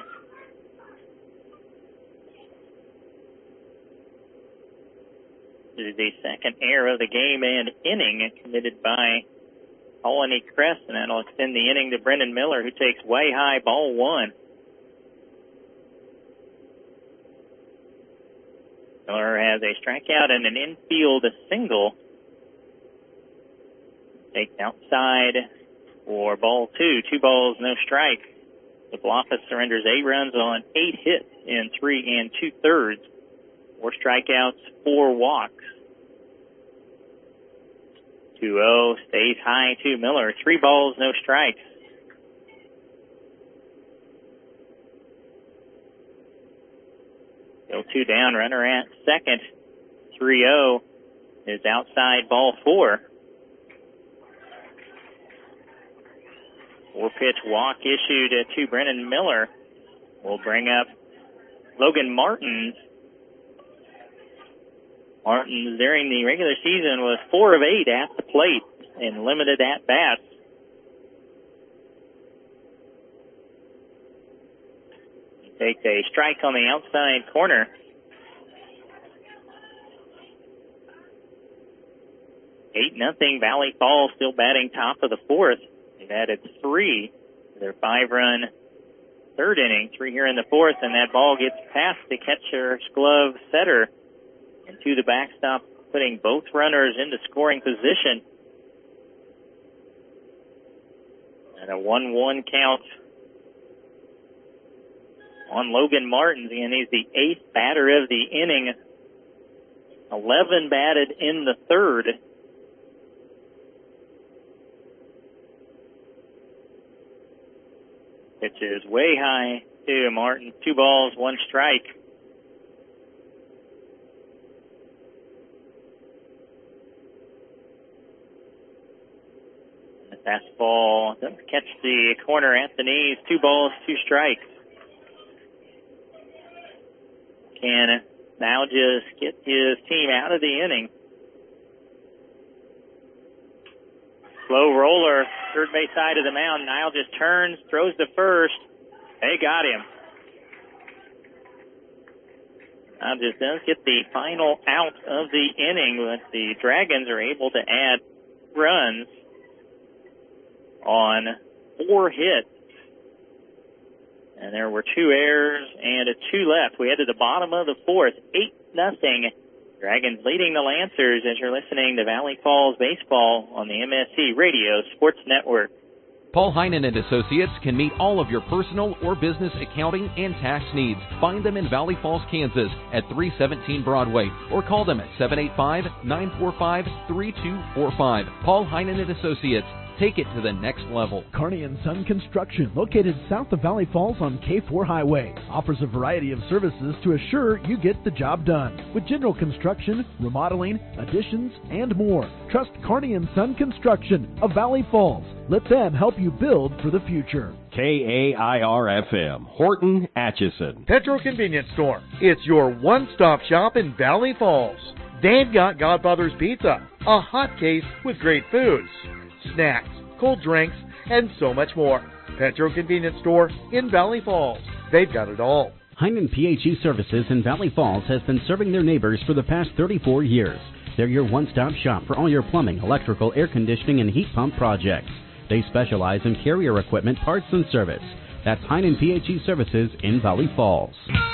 This is the second error of the game and inning committed by Colony Crest, and that'll extend the inning to Brendan Miller, who takes way high, ball one. Miller has a strikeout and an infield single. Takes outside for ball two. 2 balls, no strike. The Bluffus surrenders 8 runs on 8 hits in 3 2/3. 4 strikeouts, 4 walks. 2-0 stays high to Miller. 3 balls, no strikes. Still 2 down, runner at second. 3-0 is outside, ball 4. 4-pitch walk issued to Brendan Miller. Will bring up Logan Martins. Martins during the regular season was 4 of 8 at the plate in limited at-bats. He takes a strike on the outside corner. 8-0 Valley Falls, still batting top of the 4th. They've added 3 to their 5-run third inning, 3 here in the 4th, and that ball gets past the catcher's glove setter into the backstop, putting both runners into scoring position. And a 1-1 count on Logan Martins, and he's the 8th batter of the inning. 11 batted in the 3rd. Pitch is way high to Martin. 2 balls, 1 strike. The fastball doesn't catch the corner at the knees. 2 balls, 2 strikes. Can now just get his team out of the inning. Slow roller, third base side of the mound. Nile just turns, throws to first. They got him. Nile just does get the final out of the inning, but the Dragons are able to add runs on 4 hits. And there were 2 errors and a 2 left. We head to the bottom of the 4th, 8-0. Dragons leading the Lancers as you're listening to Valley Falls Baseball on the MSC Radio Sports Network. Paul Heinen and Associates can meet all of your personal or business accounting and tax needs. Find them in Valley Falls, Kansas at 317 Broadway or call them at 785-945-3245. Paul Heinen and Associates. Take it to the next level. Carney & Son Construction, located south of Valley Falls on K4 Highway, offers a variety of services to assure you get the job done. With general construction, remodeling, additions, and more. Trust Carney & Son Construction of Valley Falls. Let them help you build for the future. KAIR-FM, Horton, Atchison. Petro Convenience Store. It's your one-stop shop in Valley Falls. They've got Godfather's Pizza, a hot case with great foods, snacks, cold drinks, and so much more. Petro Convenience Store in Valley Falls. They've got it all. Hyman PHE Services in Valley Falls has been serving their neighbors for the past 34 years. They're your one-stop shop for all your plumbing, electrical, air conditioning, and heat pump projects. They specialize in carrier equipment, parts, and service. That's Hyman PHE Services in Valley Falls.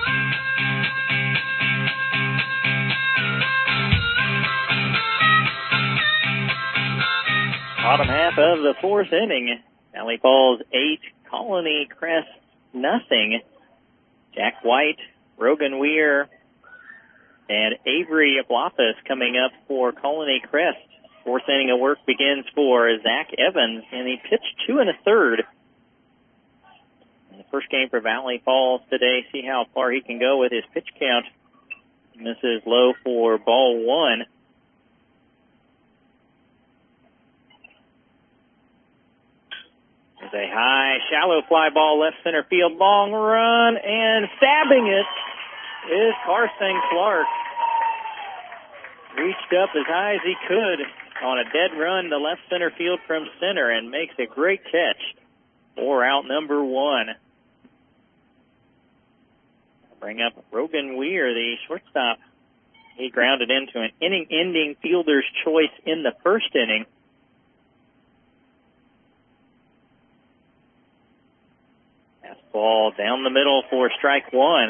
Bottom half of the 4th inning. Valley Falls 8, Colony Crest nothing. Jack White, Rogan Weir, and Avery Bluffus coming up for Colony Crest. 4th inning of work begins for Zach Evans, and he pitched 2 1/3. In the first game for Valley Falls today, see how far he can go with his pitch count. And this is low for ball 1. There's a high, shallow fly ball left center field, long run, and stabbing it is Carson Clark. reached up as high as he could on a dead run to left center field from center and makes a great catch for out number 1. Bring up Rogan Weir, the shortstop. He grounded into an inning-ending fielder's choice in the first inning. Fastball down the middle for strike 1.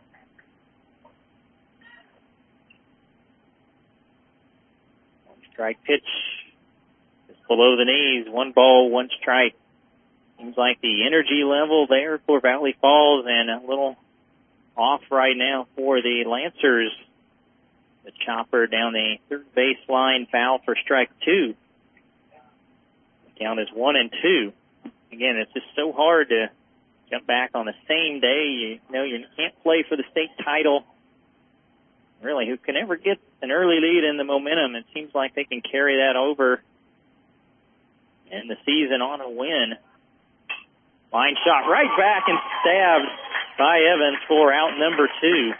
Strike pitch is below the knees. 1 ball, 1 strike. Seems like the energy level there for Valley Falls and a little off right now for the Lancers. The chopper down the third baseline, foul for strike 2. The count is 1-2. Again, it's just so hard to jump back on the same day. You know you can't play for the state title. Really, who can ever get an early lead in the momentum? It seems like they can carry that over in the season on a win. Line shot right back and stabbed by Evans for out number 2.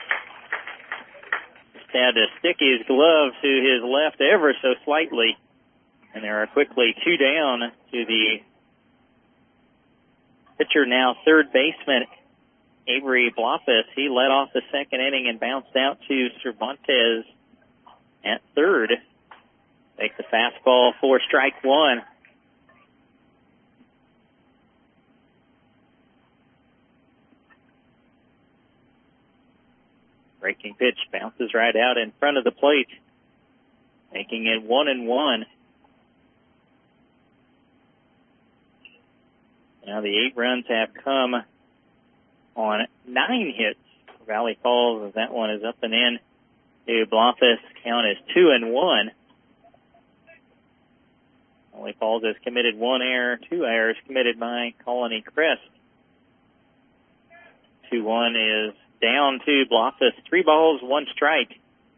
Just had to stick his glove to his left ever so slightly. And there are quickly 2 down to the pitcher, now third baseman, Avery Blofis. He led off the second inning and bounced out to Cervantes at third. Take the fastball for strike 1. Breaking pitch bounces right out in front of the plate, making it 1-1. Now the 8 runs have come on 9 hits for Valley Falls, as that one is up and in to Blofis. Count is 2-1. Valley Falls has committed 1 error, 2 errors committed by Colony Crest. 2-1 is down to Blofis. 3 balls, 1 strike.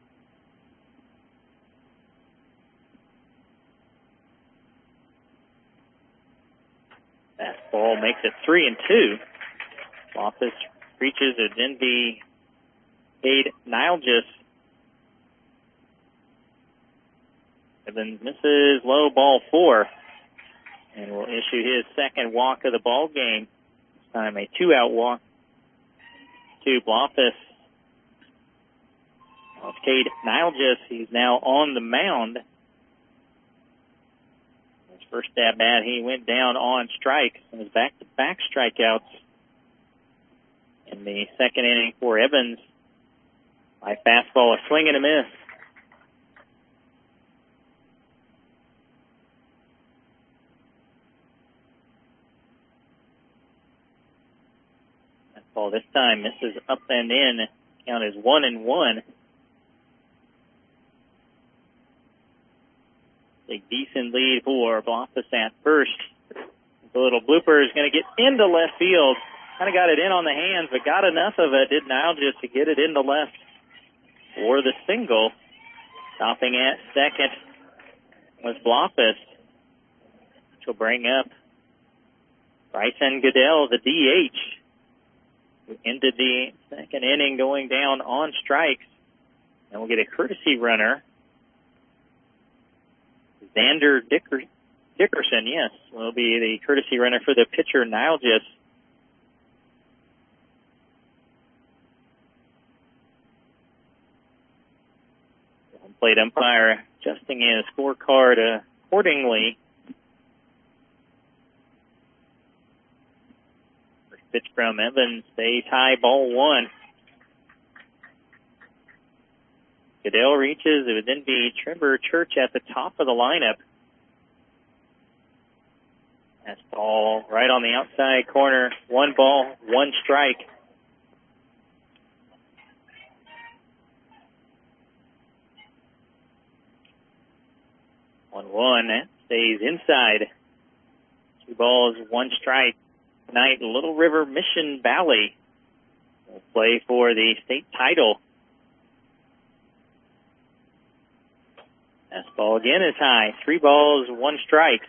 Fastball makes it 3-2. Blofis reaches a Denby Cade Nilgis. Evans misses low, ball 4, and will issue his second walk of the ball game. This time a 2-out walk to Blofis. Well, Cade Nilgis, he's now on the mound. His first at bat, he went down on strikes, and his back-to-back strikeouts in the second inning for Evans. By fastball, a swing and a miss. Ball this time misses up and in. Count is 1-1. A decent lead for Blofis at first. The little blooper is going to get into left field. Kind of got it in on the hands, but got enough of it, did now just to get it into left for the single. Stopping at second was Blofis, which will bring up Bryson Goodell, the DH, who ended the second inning going down on strikes. And we'll get a courtesy runner. Xander Dickerson, yes, will be the courtesy runner for the pitcher, Nilgis. Plate umpire adjusting his scorecard accordingly. First pitch from Evans stays high, ball 1. Goodell reaches. It would then be Trevor Church at the top of the lineup. That's ball right on the outside corner. 1 ball, 1 strike. One that stays inside. 2 balls, 1 strike. Tonight, Little River Mission Valley will play for the state title. Fastball again is high. 3 balls, 1 strike.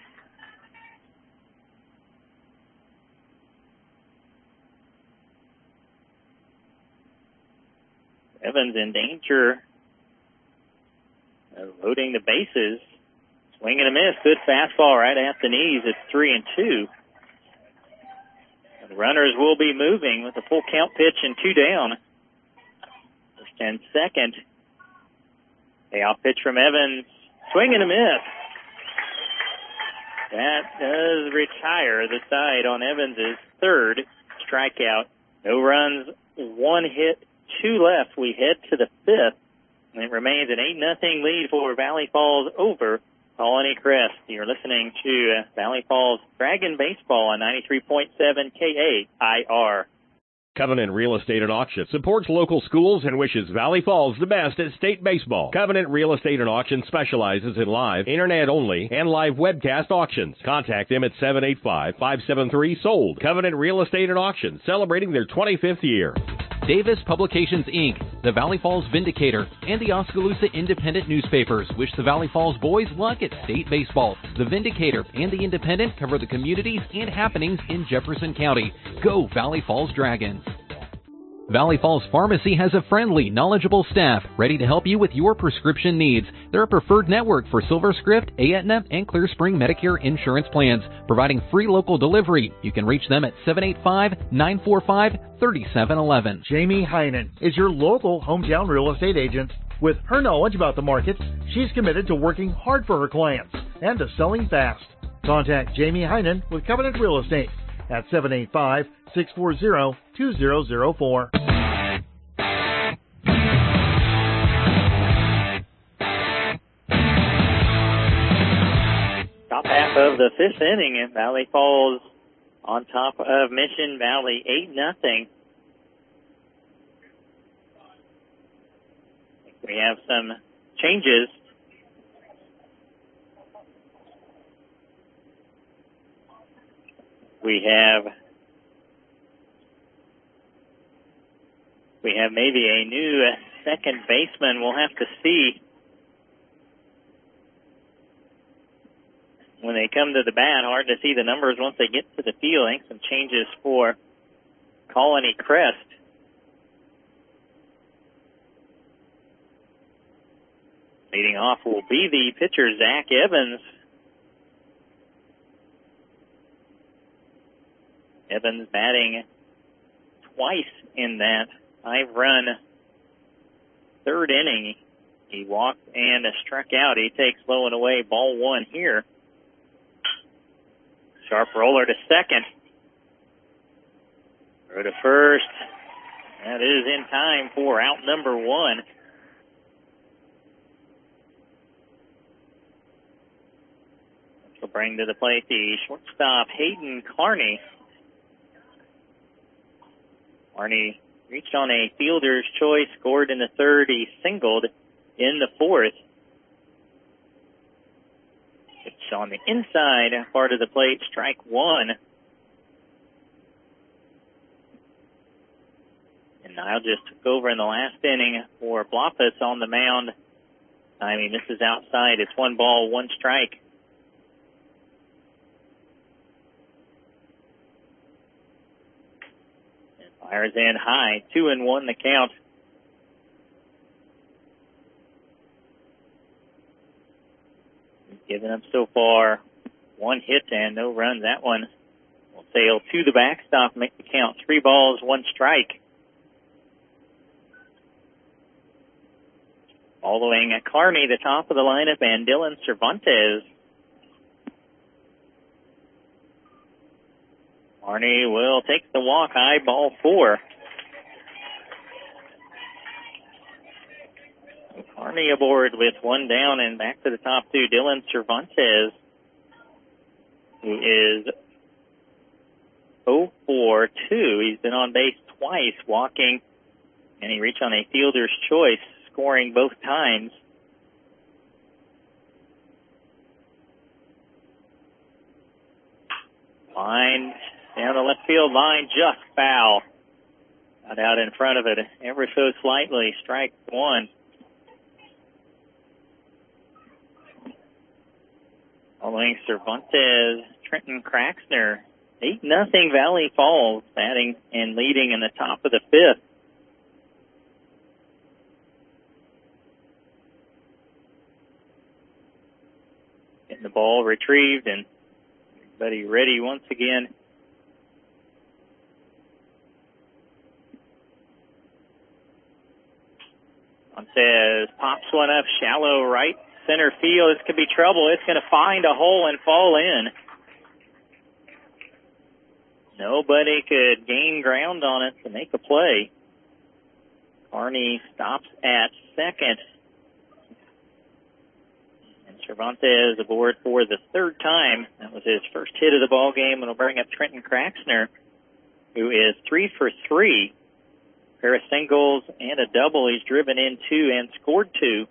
Evans in danger Loading the bases. Swing and a miss. Good fastball right at the knees. It's 3-2. The runners will be moving with a full count pitch and 2 down. First and second. Payoff pitch from Evans. Swing and a miss. That does retire the side on Evans' third strikeout. No runs, 1 hit, 2 left. We head to the 5th. And it remains an 8-0 lead for Valley Falls over Colony Crest. You're listening to Valley Falls Dragon Baseball on 93.7 KAIR. Covenant Real Estate and Auction supports local schools and wishes Valley Falls the best at state baseball. Covenant Real Estate and Auction specializes in live, internet-only, and live webcast auctions. Contact them at 785-573-SOLD. Covenant Real Estate and Auction, celebrating their 25th year. Davis Publications, Inc., the Valley Falls Vindicator, and the Oskaloosa Independent newspapers wish the Valley Falls boys luck at state baseball. The Vindicator and the Independent cover the communities and happenings in Jefferson County. Go Valley Falls Dragons! Valley Falls Pharmacy has a friendly, knowledgeable staff ready to help you with your prescription needs. They're a preferred network for SilverScript, Aetna, and Clear Spring Medicare insurance plans, providing free local delivery. You can reach them at 785-945-3711. Jamie Heinen is your local hometown real estate agent. With her knowledge about the market, she's committed to working hard for her clients and to selling fast. Contact Jamie Heinen with Covenant Real Estate at 785-640-2004. Top half of the 5th inning, and Valley Falls on top of Mission Valley, 8-0. We have some changes. We have maybe a new second baseman. We'll have to see when they come to the bat. Hard to see the numbers once they get to the field. I think some changes for Colony Crest. Leading off will be the pitcher, Zach Evans. Evans batting twice in that 5-run 3rd inning. He walked and struck out. He takes low and away, ball 1 here. Sharp roller to second. Throw to first. That is in time for out number 1. Will bring to the plate the shortstop, Hayden Carney. Carney reached on a fielder's choice, scored in the 3rd. He singled in the 4th. It's on the inside part of the plate, strike 1. And Niall just took over in the last inning for Blofus on the mound. I mean, this is outside. It's 1 ball, 1 strike. Fires in high, 2-1 the count. He's given up so far 1 hit and no runs. That one will sail to the backstop, make the count 3 balls, 1 strike. Following Carney, the top of the lineup, and Dylan Cervantes. Carney will take the walk, high, ball 4. Carney aboard with 1 down, and back to the top 2, Dylan Cervantes, who is 0 for 2. He's been on base twice, walking, and he reached on a fielder's choice, scoring both times. Line down the left field line, just foul. Got out in front of it ever so slightly. Strike 1. Following Cervantes, Trenton Kraxner. 8-0 Valley Falls, batting and leading in the top of the 5th. . Getting the ball retrieved and everybody ready once again. Says pops one up shallow right center field. This could be trouble. It's going to find a hole and fall in. Nobody could gain ground on it to make a play. Carney stops at second. And Cervantes aboard for the third time. That was his first hit of the ball game. It'll bring up Trenton Kraxner, who is 3 for 3. Pair of singles and a double. He's driven in 2 and scored 2.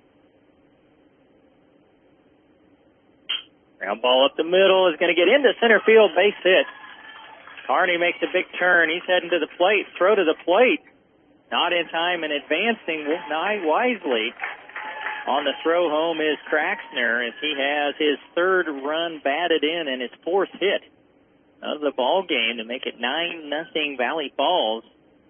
Ground ball up the middle is going to get into center field. Base hit. Carney makes a big turn. He's heading to the plate. Throw to the plate. Not in time and advancing wisely. On the throw home is Kraxner as he has his third run batted in and his fourth hit of the ball game to make it 9-0 Valley Falls.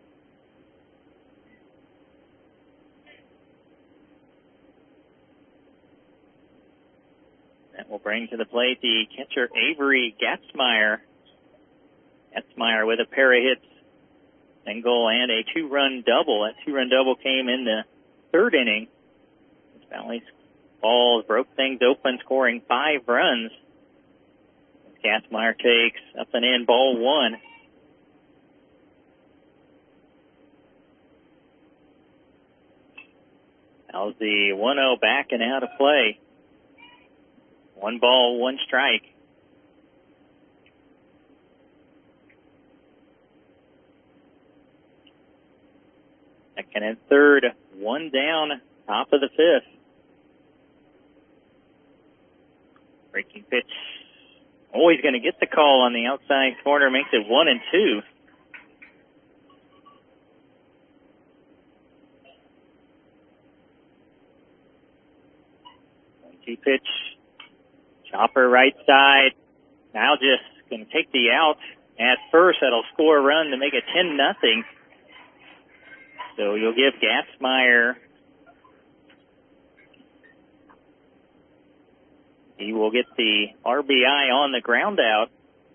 That will bring to the plate the catcher Avery Gatzmeyer. Gatzmeyer with a pair of hits, single and a 2-run double. That 2-run double came in the third inning. Valley Falls broke things open, scoring 5 runs. Gatzmeyer takes up and in, ball 1. How's the 1-0 back and out of play? 1 ball, 1 strike. Second and third, 1 down, top of the 5th. Breaking pitch. Always going to get the call on the outside corner, makes it 1-2. One-two pitch. Chopper right side. Now just going to take the out at first. That'll score a run to make it 10-0. So you'll give Gatzmeyer. He will get the RBI on the ground out.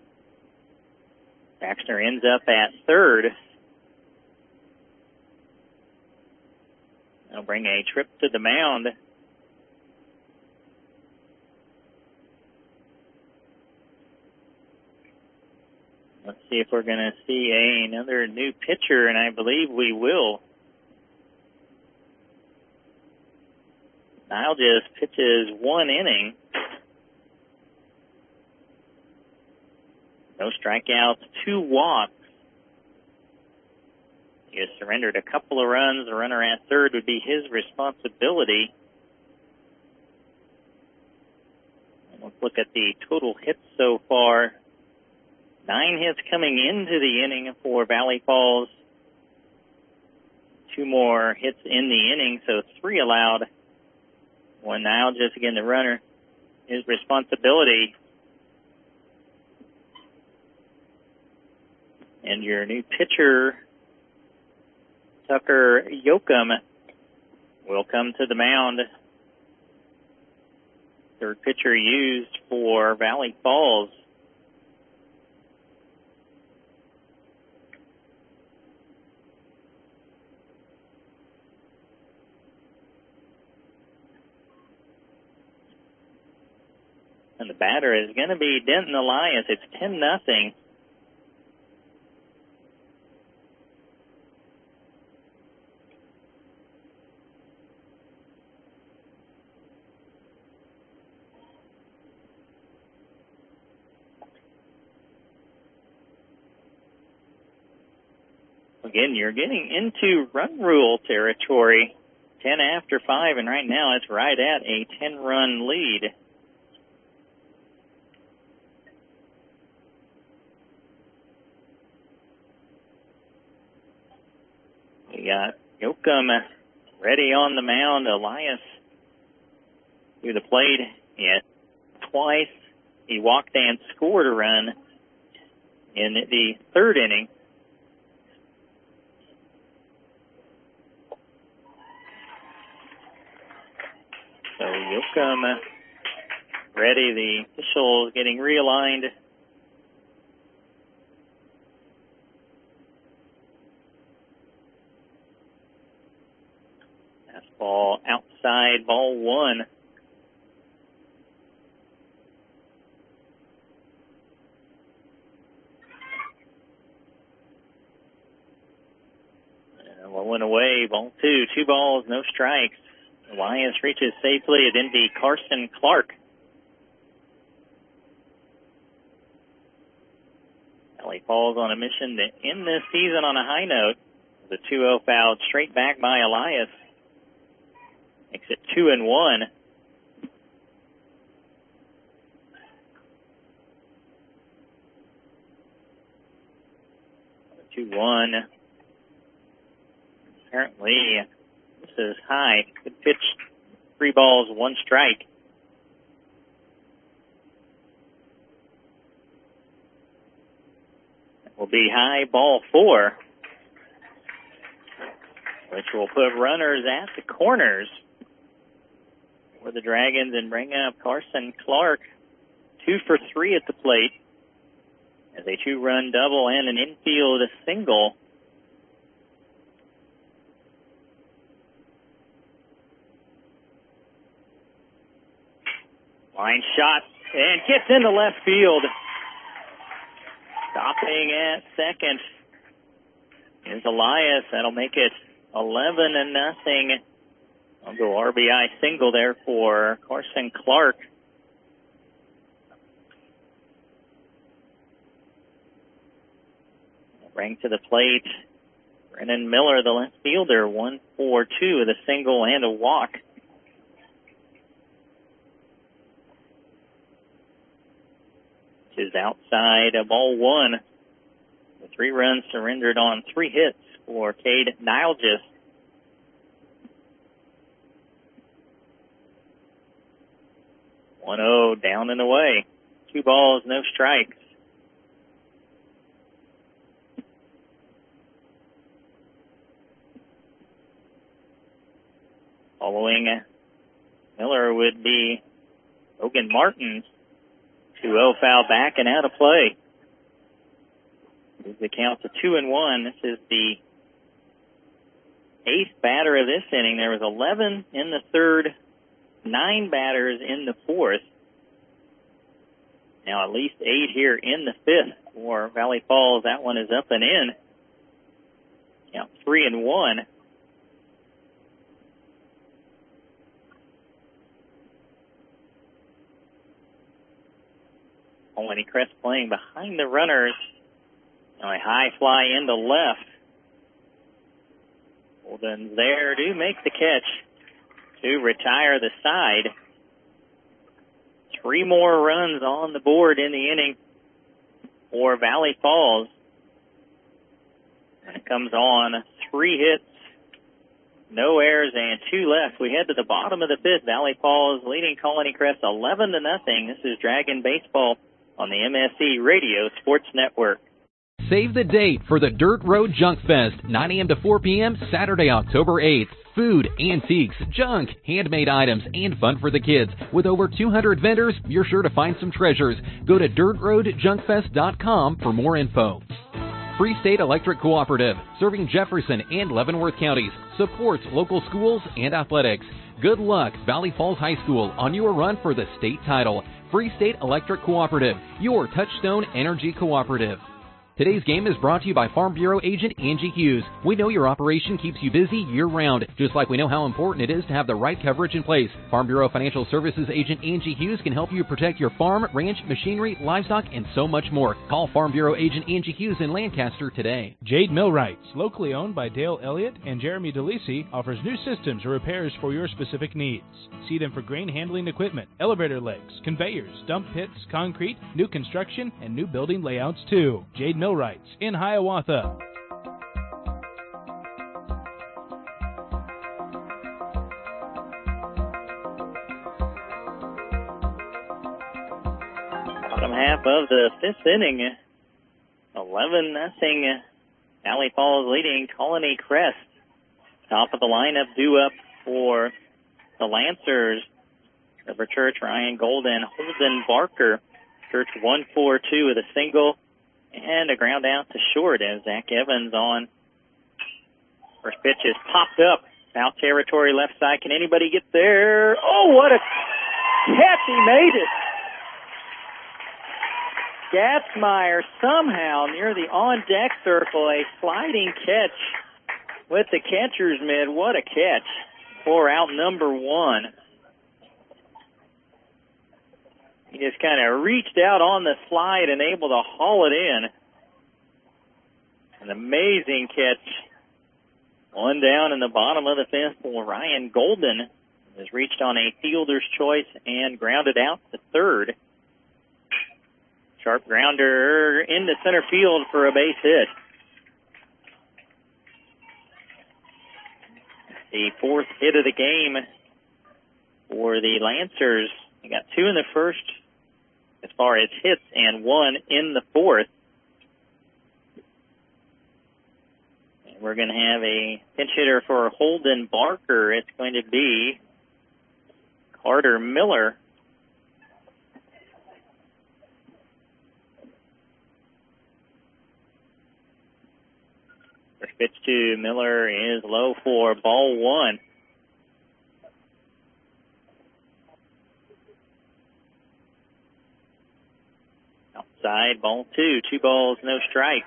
Kraxner ends up at third. That'll bring a trip to the mound. Let's see if we're going to see another new pitcher, and I believe we will. Nile just pitches 1 inning. No strikeouts, 2 walks. He has surrendered a couple of runs. The runner at third would be his responsibility. And let's look at the total hits so far. 9 hits coming into the inning for Valley Falls. 2 more hits in the inning, so 3 allowed. One now, just again, the runner, his responsibility. And your new pitcher, Tucker Yoakum, will come to the mound. Third pitcher used for Valley Falls. And the batter is going to be Denton Elias. It's 10-0. Again, you're getting into run rule territory. 10 after 5, and right now it's right at a 10-run lead. We got Yoakum ready on the mound. Elias through the plate. Yeah, twice. He walked and scored a run in the third inning. So Yoakum ready. The officials getting realigned. Ball outside, ball one. And one away, ball two. 2 balls, no strikes. Alliance reaches safely. It'd be Carson Clark. Valley Falls on a mission to end this season on a high note. The 2-0 fouled straight back by Elias. Makes it 2-1. The 2-1. Apparently, this is high. Good pitch. 3 balls, 1 strike. That will be high, ball 4. Which will put runners at the corners for the Dragons and bring up Carson Clark. 2 for 3 at the plate as a 2-run double and an infield single. Line shot and gets into left field. Stopping at second is Elias. That'll make it 11-0. I'll go RBI single there for Carson Clark. Bring to the plate Brennan Miller, the left fielder, 1-4-2 with a single and a walk. Which is outside of ball 1. The 3 runs surrendered on 3 hits for Cade Nilgis. 1-0 down and away. 2 balls, no strikes. Following Miller would be Logan Martins. 2-0 foul back and out of play. The count to 2-1. This is the 8th batter of this inning. There was 11 in the 3rd. 9 batters in the 4th. Now at least 8 here in the 5th for Valley Falls. That one is up and in. Count 3-1. Colony Crest playing behind the runners. Now a high fly into left. Holden's there to make the catch to retire the side. 3 more runs on the board in the inning for Valley Falls. And it comes on 3 hits, no errors, and 2 left. We head to the bottom of the 5th. Valley Falls leading Colony Crest 11-0. This is Dragon Baseball on the MSC Radio Sports Network. Save the date for the Dirt Road Junk Fest, 9 a.m. to 4 p.m., Saturday, October 8th. Food, antiques, junk, handmade items, and fun for the kids. With over 200 vendors, you're sure to find some treasures. Go to dirtroadjunkfest.com for more info. Free State Electric Cooperative, serving Jefferson and Leavenworth counties, supports local schools and athletics. Good luck, Valley Falls High School, on your run for the state title. Free State Electric Cooperative, your Touchstone Energy Cooperative. Today's game is brought to you by Farm Bureau agent Angie Hughes. We know your operation keeps you busy year-round, just like we know how important it is to have the right coverage in place. Farm Bureau Financial Services agent Angie Hughes can help you protect your farm, ranch, machinery, livestock, and so much more. Call Farm Bureau agent Angie Hughes in Lancaster today. Jade Millwrights, locally owned by Dale Elliott and Jeremy DeLisi, offers new systems or repairs for your specific needs. See them for grain handling equipment, elevator legs, conveyors, dump pits, concrete, new construction, and new building layouts too. Jade Millwrights in Hiawatha. Bottom half of the 5th inning, 11-0. Valley Falls leading Colony Crest. Top of the lineup due up for the Lancers. River Church, Ryan Golden, Holden Barker. Church 1-4-2 with a single and a ground out to short as Zach Evans on. First pitch is popped up. Foul territory left side. Can anybody get there? Oh, what a catch. He made it. Gatzmeyer somehow near the on-deck circle, a sliding catch with the catcher's mitt. What a catch for out number one. He just kind of reached out on the slide and able to haul it in. An amazing catch. One down in the bottom of the fifth for Ryan Golden. Has reached on a fielder's choice and grounded out to third. Sharp grounder into center field for a base hit. The fourth hit of the game for the Lancers. They got two in the first as far as hits and one in the fourth. And we're going to have a pinch hitter for Holden Barker. It's going to be Carter Miller. First pitch to Miller is low for ball one. Outside, ball two. 2 balls, no strike.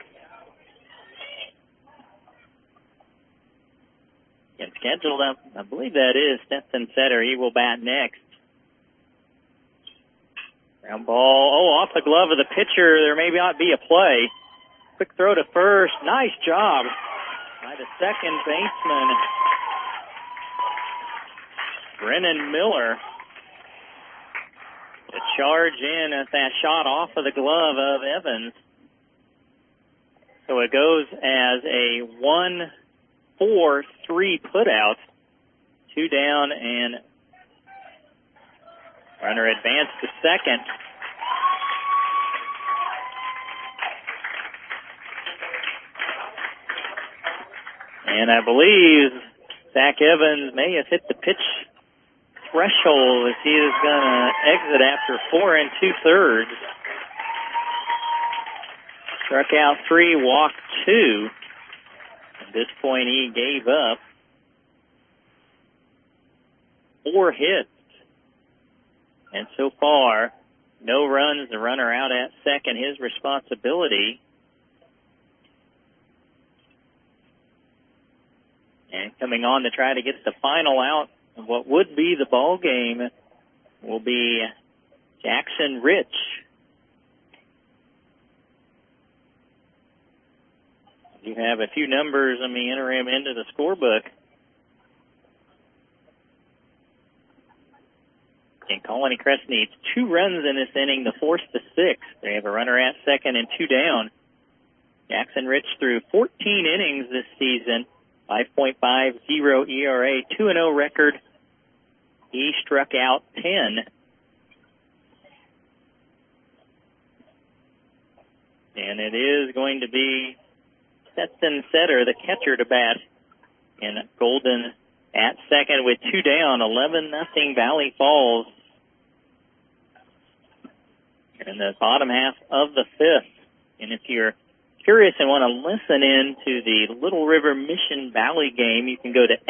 And scheduled up, I believe that is Stetson Setter. He will bat next. Ground ball, off the glove of the pitcher. There may not be a play. Quick throw to first. Nice job by the second baseman, Brennan Miller, to charge in at that shot off of the glove of Evans. So it goes as a 1-4-3 putout. 2 down and runner advanced to second. And I believe Zach Evans may have hit the pitch threshold as he is going to exit after 4 2/3. Struck out 3, walked 2. At this point, he gave up 4 hits. And so far, no runs, the runner out at second, his responsibility. And coming on to try to get the final out of what would be the ball game will be Jackson Rich. You have a few numbers. Let me enter him into the scorebook. And Colony Crest needs 2 runs in this inning to force the 6th. They have a runner at second and 2 down. Jackson Rich threw 14 innings this season. 5.50 ERA, 2-0 record. He struck out 10. And it is going to be Stetson Setter, the catcher, to bat. And Golden at second with 2 down, 11-0 Valley Falls. In the bottom half of the 5th. And if you're curious and want to listen in to the Little River Mission Valley game, you can go to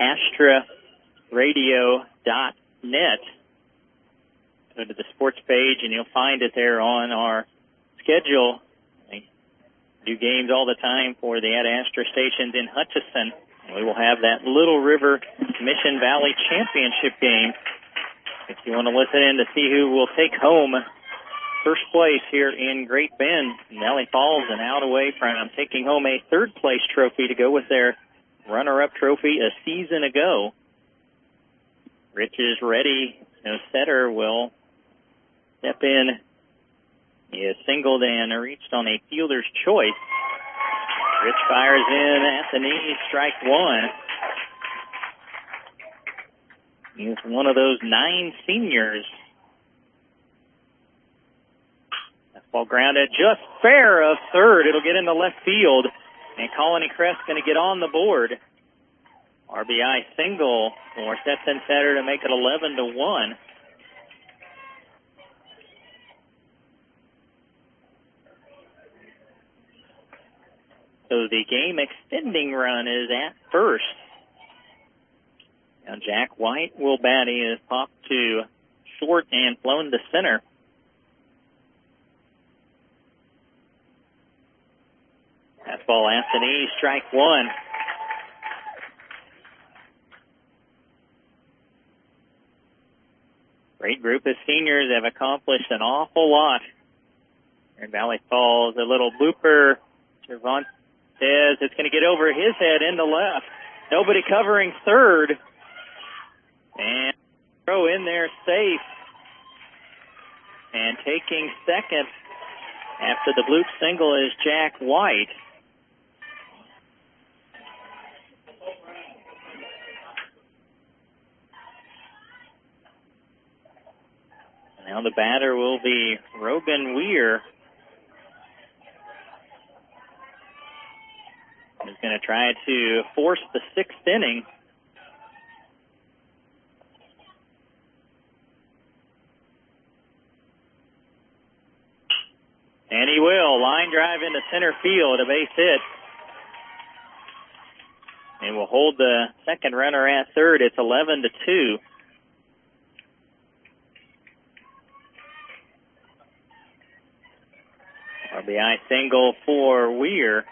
adastraradio.net. Go to the sports page and you'll find it there on our schedule. We do games all the time for the Ad Astra stations in Hutchinson. And we will have that Little River Mission Valley Championship game. If you want to listen in to see who will take home first place here in Great Bend, Valley Falls, and out away from taking home a 3rd place trophy to go with their runner-up trophy a season ago. Rich is ready. No Setter will step in. He is singled and reached on a fielder's choice. Rich fires in at the knee, strike 1. He's one of those 9 seniors. Ball grounded just fair of third. It'll get into left field. And Colony Crest going to get on the board. RBI single for Stetson Setter to make it 11-1. So the game extending run is at first. Now Jack White will bat. He is popped to short and flown to center. Fastball Anthony, strike one. Great group of seniors have accomplished an awful lot here in Valley Falls. A little blooper. Cervantes is going to get over his head into left. Nobody covering third. And throw in there safe. And taking second after the bloop single is Jack White. Now the batter will be Rogan Weir. He's going to try to force the sixth inning. And he will. Line drive into center field, a base hit. And will hold the second runner at third. It's 11-2. RBI single for Weir.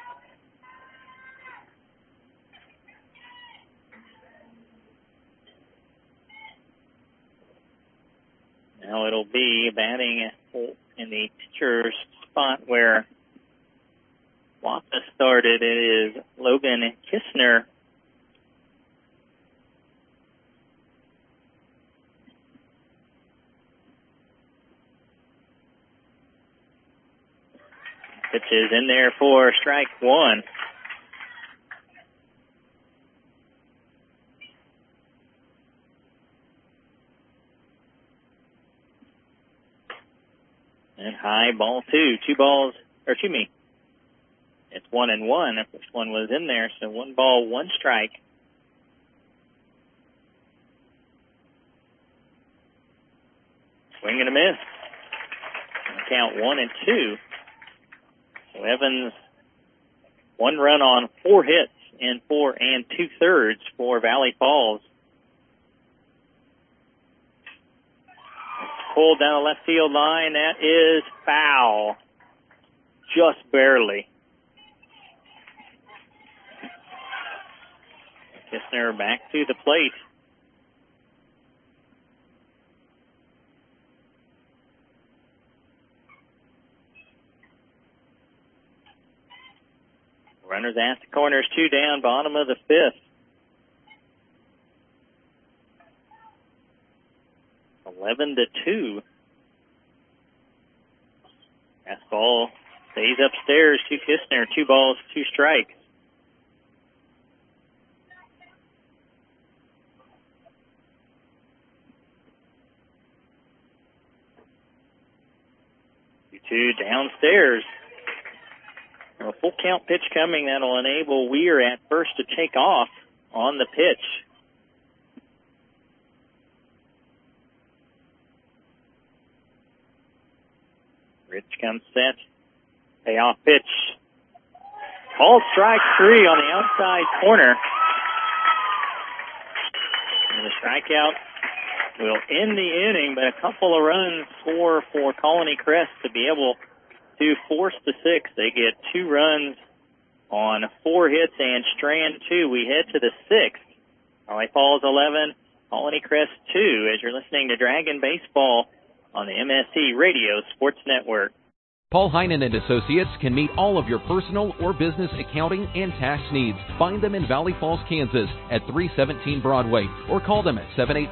Now it'll be batting in the pitcher's spot where Wappa started. It is Logan Kistner. Pitches in there for strike one. And high, ball two. It's 1-1. The first one was in there, so 1 ball, 1 strike. Swing and a miss. Count 1-2. So Evans, 1 run on 4 hits in 4 2/3 for Valley Falls. Pulled down the left field line. That is foul. Just barely. Kistner back to the plate. Runners at the corners, 2 down, bottom of the 5th. 11-2. Fastball stays upstairs to Kistner. 2 balls, 2 strikes. Two downstairs. A full count pitch coming that'll enable Weir at first to take off on the pitch. Rich comes set. Payoff pitch. Called strike 3 on the outside corner. And the strikeout will end the inning, but a couple of runs for Colony Crest to be able to force the 6th. They get 2 runs on 4 hits and strand 2. We head to the 6th. Valley Falls 11, Colony Crest 2, as you're listening to Dragon Baseball on the MSC Radio Sports Network. Paul Heinen and Associates can meet all of your personal or business accounting and tax needs. Find them in Valley Falls, Kansas at 317 Broadway or call them at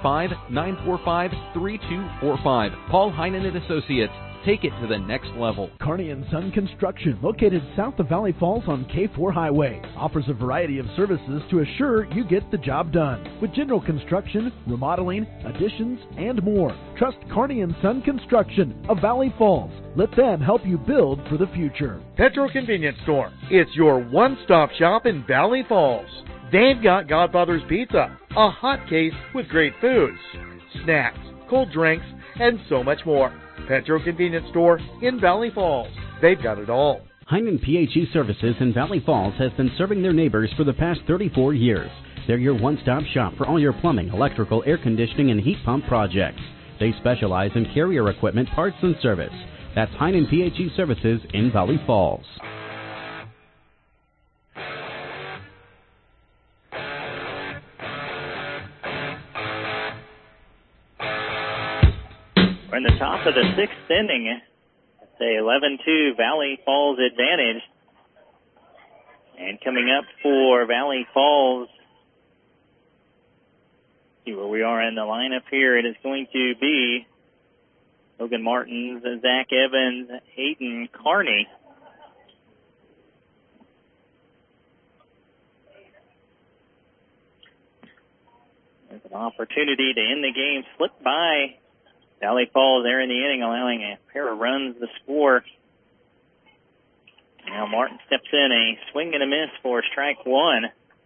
785-945-3245. Paul Heinen and Associates. Take it to the next level. Carney & Son Construction, located south of Valley Falls on K4 Highway, offers a variety of services to assure you get the job done. With general construction, remodeling, additions, and more. Trust Carney & Son Construction of Valley Falls. Let them help you build for the future. Petro Convenience Store. It's your one-stop shop in Valley Falls. They've got Godfather's Pizza, a hot case with great foods, snacks, cold drinks, and so much more. Petro Convenience Store in Valley Falls. They've got it all. Hyman PHE Services in Valley Falls has been serving their neighbors for the past 34 years. They're your one-stop shop for all your plumbing, electrical, air conditioning, and heat pump projects. They specialize in carrier equipment, parts, and service. That's Hyman PHE Services in Valley Falls. We're in the top of the sixth inning. It's a 11-2 Valley Falls advantage. And coming up for Valley Falls, see where we are in the lineup here. It is going to be Logan Martins, Zach Evans, Hayden Carney. There's an opportunity to end the game. Slipped by Valley Falls there in the inning, allowing a pair of runs to score. Now Martin steps in, a swing and a miss for strike one.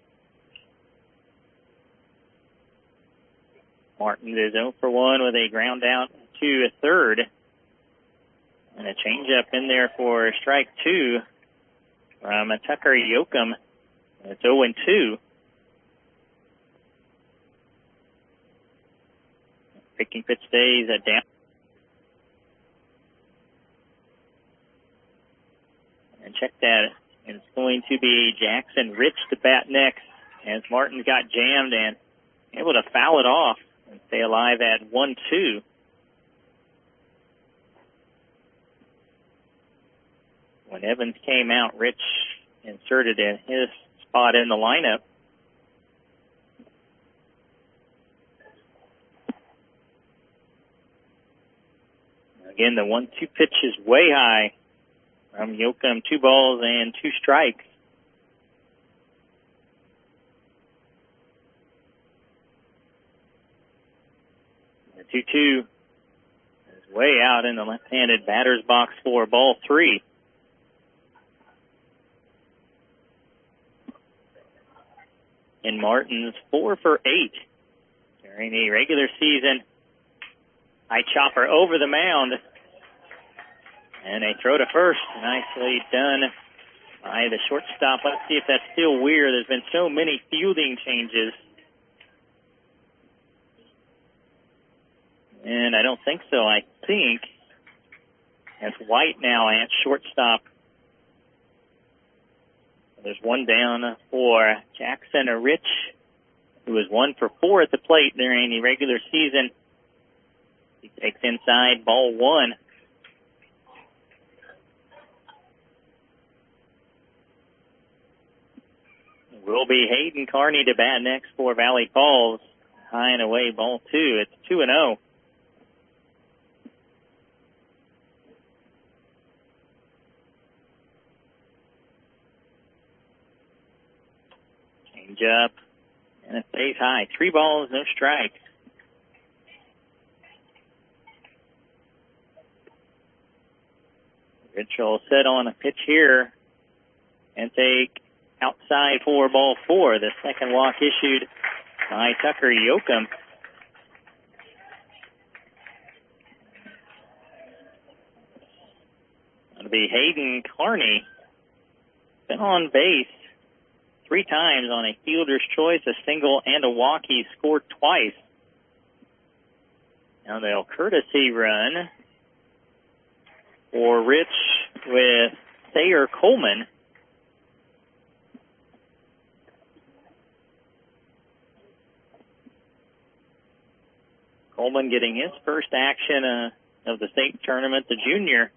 Martin is 0 for 1 with a ground out to a third. And a changeup in there for strike two from Tucker Yoakum. It's 0-2. Picking pitch stays down. And check that. And it's going to be Jackson Rich to bat next as Martin got jammed and able to foul it off and stay alive at 1-2. When Evans came out, Rich inserted in his spot in the lineup. Again, the 1-2 pitch is way high from Yoakum. 2 balls and 2 strikes. The 2-2 is way out in the left-handed batter's box for ball 3. And Martin's 4 for 8 during the regular season. High chopper over the mound. And a throw to first. Nicely done by the shortstop. Let's see if that's still Weir. There's been so many fielding changes. And I don't think so. I think it's White now at shortstop. There's one down for Jackson Rich, who was 1 for 4 at the plate during the regular season. He takes inside ball 1. It will be Hayden Carney to bat next for Valley Falls. High and away ball 2. It's 2-0. Change up. And it stays high. 3 balls, no strikes. Rich will set on a pitch here and take outside for ball 4. The second walk issued by Tucker Yoakum. It'll be Hayden Carney. Been on base 3 times on a fielder's choice, a single, and a walk. He scored twice. Now they'll courtesy run for Rich with Thayer Coleman. Coleman getting his first action of the state tournament, the junior.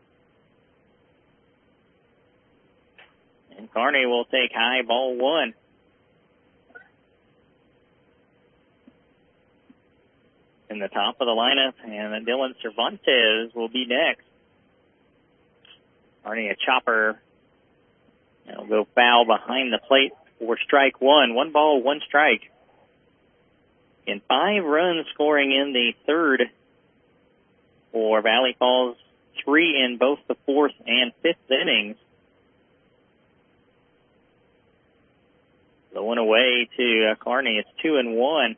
And Carney will take high ball 1. In the top of the lineup, and Dylan Cervantes will be next. Carney a chopper. It'll go foul behind the plate for strike 1. 1 ball, 1 strike. And 5 runs scoring in the third for Valley Falls. 3 in both the 4th and 5th innings. Going away to Carney. It's 2-1.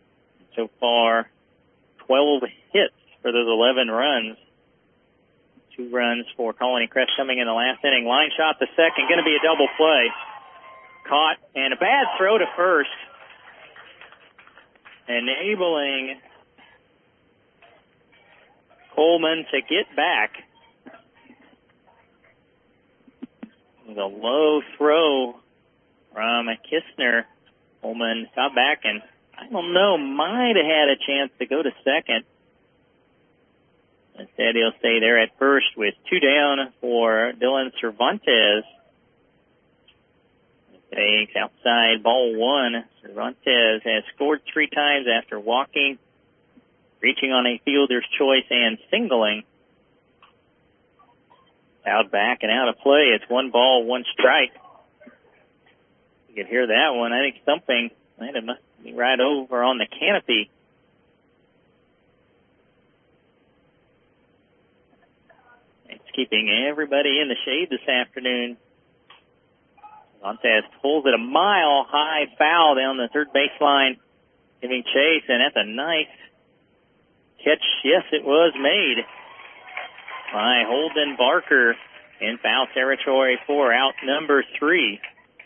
So far, 12 hits for those 11 runs. 2 runs for Colony Crest coming in the last inning. Line shot to second, going to be a double play. Caught, and a bad throw to first, enabling Coleman to get back. With a low throw from Kistner. Coleman got back and, I don't know, might have had a chance to go to second. Instead, he'll stay there at first with 2 down for Dylan Cervantes. Takes outside ball 1. Cervantes has scored 3 times after walking, reaching on a fielder's choice, and singling. Out back and out of play. It's 1 ball, 1 strike. You could hear that one. I think something might have been right over on the canopy. It's keeping everybody in the shade this afternoon. Montez pulls it a mile-high foul down the third baseline, giving chase, and that's a nice catch. Yes, it was made by Holden Barker in foul territory for out number 3.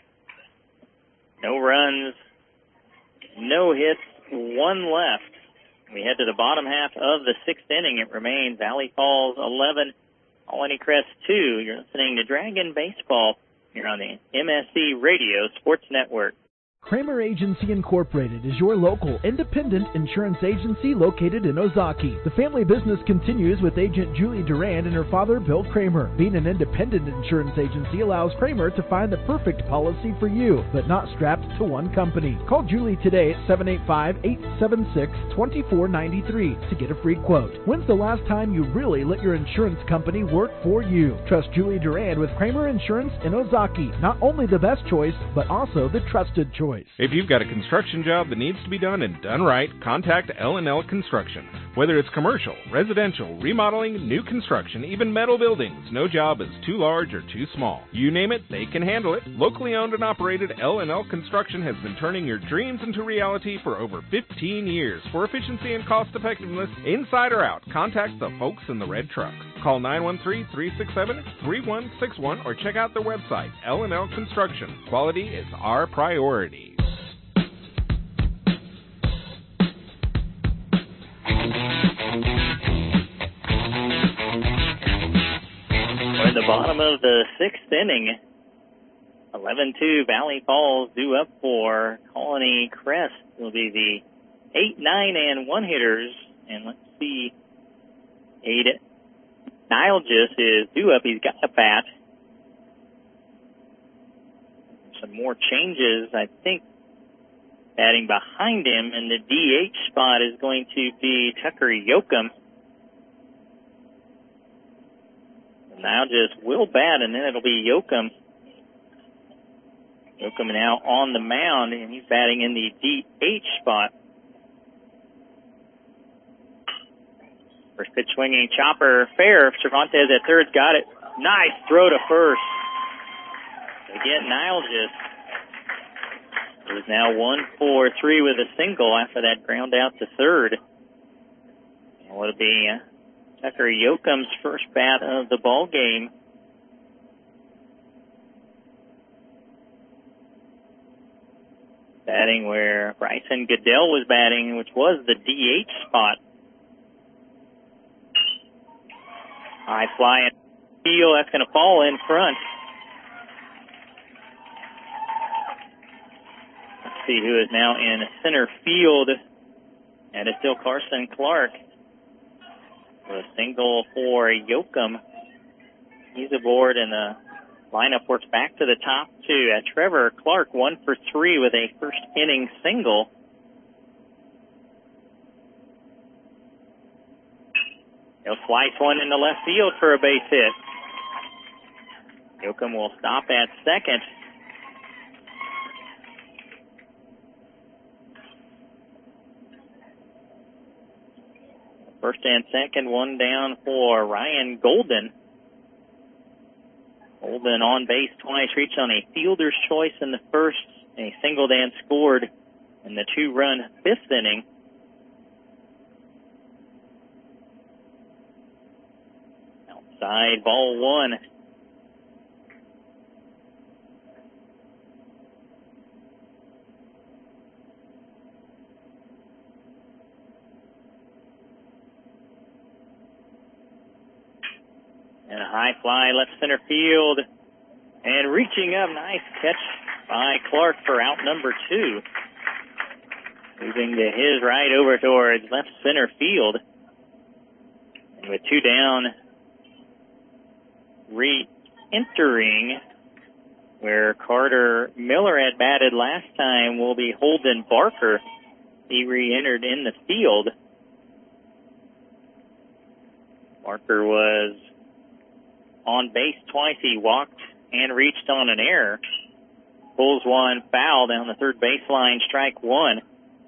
No runs, no hits, 1 left. We head to the bottom half of the 6th inning. It remains Valley Falls 11, Colony Crest 2. You're listening to Dragon Baseball here on the MSC Radio Sports Network. Kramer Agency Incorporated is your local independent insurance agency located in Ozaki. The family business continues with agent Julie Durand and her father, Bill Kramer. Being an independent insurance agency allows Kramer to find the perfect policy for you, but not strapped to one company. Call Julie today at 785-876-2493 to get a free quote. When's the last time you really let your insurance company work for you? Trust Julie Durand with Kramer Insurance in Ozaki. Not only the best choice, but also the trusted choice. If you've got a construction job that needs to be done and done right, contact L&L Construction. Whether it's commercial, residential, remodeling, new construction, even metal buildings, no job is too large or too small. You name it, they can handle it. Locally owned and operated L&L Construction has been turning your dreams into reality for over 15 years. For efficiency and cost effectiveness, inside or out, contact the folks in the red trucks. Call 913-367-3161 or check out their website, L&L Construction. Quality is our priority. We're at the bottom of the 6th inning. 11-2 Valley Falls due up for Colony Crest. Will be the 8, 9, and 1 hitters. And let's see. Nilgis is due up. He's got a bat. Some more changes, I think. Batting behind him in the DH spot is going to be Tucker Yoakum. Now just will bat, and then it'll be Yoakum. Yoakum now on the mound, and he's batting in the DH spot. First pitch swinging, chopper, fair. Cervantes at third, got it. Nice throw to first. Again, Nilgis is now 1-for-3 with a single after that ground out to third. And will it be Tucker Yoakum's first bat of the ball game? Batting where Bryson Goodell was batting, which was the DH spot. High fly and field, that's going to fall in front. Let's see who is now in center field. And it's still Carson Clark. A single for Yoakum. He's aboard, and the lineup works back to the top two. Trevor Clark, 1-for-3 with a first inning single. He'll slice one into left field for a base hit. Yoakum will stop at second. First and second, one down for Ryan Golden. Golden on base twice, reached on a fielder's choice in the first. A single Dan scored in the 2-run 5th inning. Outside, ball one. And a high fly left center field. And reaching up, nice catch by Clark for out number 2. Moving to his right over towards left center field. And with 2 down, re-entering where Carter Miller had batted last time will be Holden Barker. He re-entered in the field. Barker was on base twice. He walked and reached on an error. Pulls one foul down the third baseline, strike 1.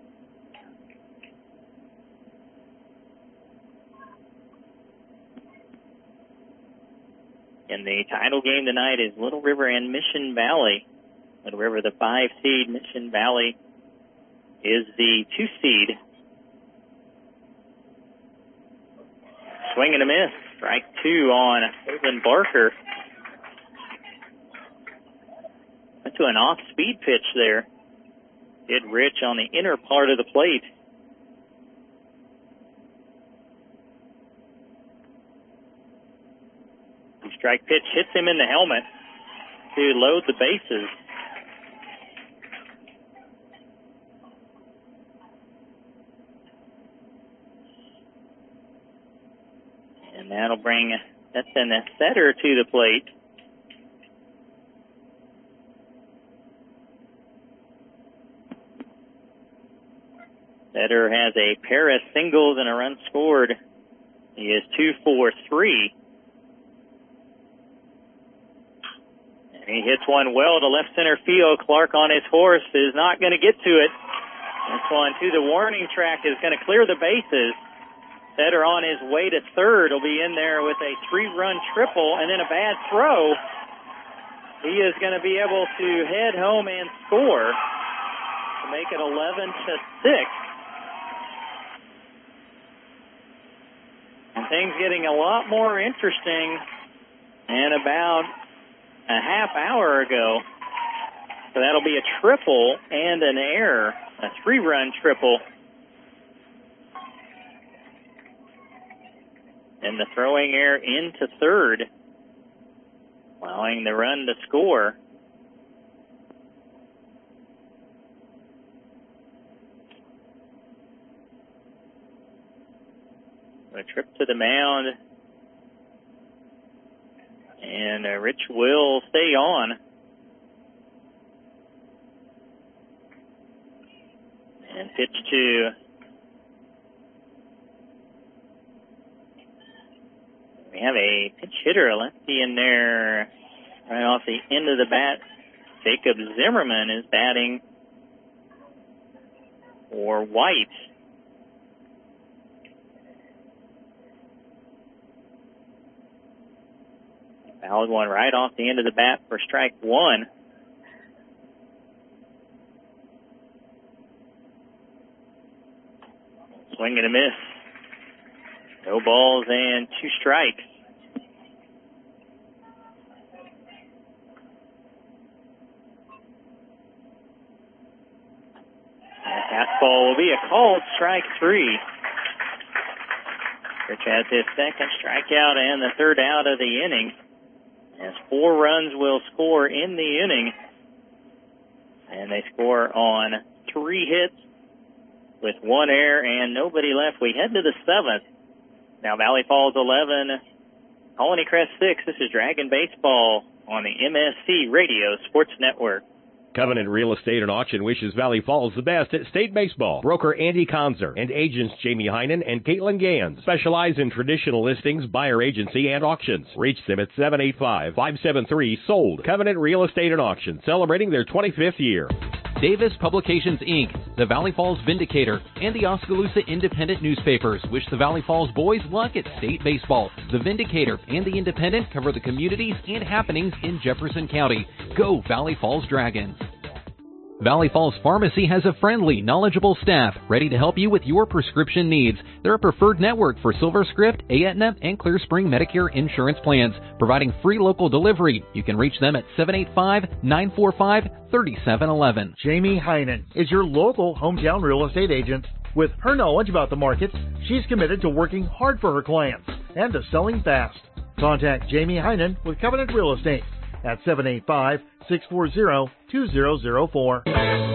And the title game tonight is Little River and Mission Valley. Little River, the 5 seed. Mission Valley is the 2 seed. Swing and a miss. Strike 2 on Holden Barker. Went to an off-speed pitch there. Hit Rich on the inner part of the plate. The strike pitch hits him in the helmet to load the bases. And that'll bring Stetson Setter to the plate. Setter has a pair of singles and a run scored. He is 2 for 3. And he hits one well to left center field. Clark on his horse is not going to get to it. This one to the warning track is going to clear the bases. Setter on his way to third will be in there with a 3-run triple and then a bad throw. He is going to be able to head home and score to make it 11-6. And things getting a lot more interesting than about a half hour ago. So that'll be a triple and an error, a 3-run triple. And the throwing error into third, allowing the run to score. A trip to the mound. And Rich will stay on. And pitch to we have a pinch hitter, a lefty in there right off the end of the bat. Jacob Zimmerman is batting for White. Fouled one right off the end of the bat for strike 1. Swing and a miss. No balls and 2 strikes. And fastball will be a called strike 3. Rich has his second strikeout and the third out of the inning. As 4 runs will score in the inning. And they score on 3 hits with 1 error and nobody left. We head to the 7th. Now Valley Falls 11, Colony Crest 6. This is Dragon Baseball on the MSC Radio Sports Network. Covenant Real Estate and Auction wishes Valley Falls the best at state baseball. Broker Andy Conzer and agents Jamie Heinen and Caitlin Gans specialize in traditional listings, buyer agency, and auctions. Reach them at 785-573-SOLD. Covenant Real Estate and Auction, celebrating their 25th year. Davis Publications, Inc., the Valley Falls Vindicator, and the Oskaloosa Independent newspapers wish the Valley Falls boys luck at state baseball. The Vindicator and the Independent cover the communities and happenings in Jefferson County. Go Valley Falls Dragons. Valley Falls Pharmacy has a friendly, knowledgeable staff ready to help you with your prescription needs. They're a preferred network for SilverScript, Aetna, and ClearSpring Medicare insurance plans, providing free local delivery. You can reach them at 785-945-3711. Jamie Heinen is your local hometown real estate agent. With her knowledge about the markets, she's committed to working hard for her clients and to selling fast. Contact Jamie Heinen with Covenant Real Estate at 785-640-2004.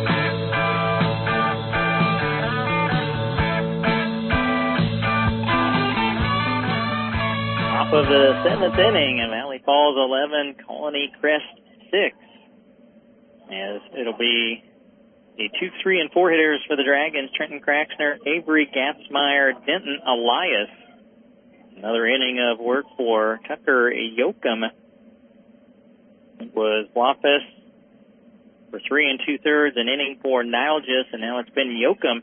Top of the 7th inning, and Valley Falls 11, Colony Crest 6. As it'll be the 2, 3, and 4 hitters for the Dragons: Trenton Kraxner, Avery Gatzmeyer, Denton Elias. Another inning of work for Tucker Yoakum. It was Wafis for 3 2/3, an inning for Nilgis, and now it's been Yoakum.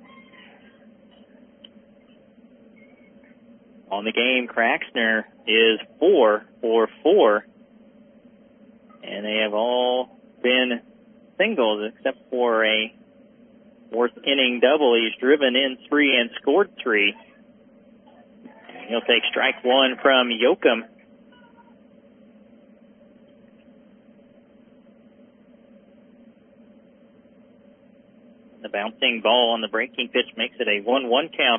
On the game, Kraxner is 4 for 4, and they have all been singles except for a 4th inning double. He's driven in 3 and scored 3. And he'll take strike 1 from Yoakum. The bouncing ball on the breaking pitch makes it a 1-1 count.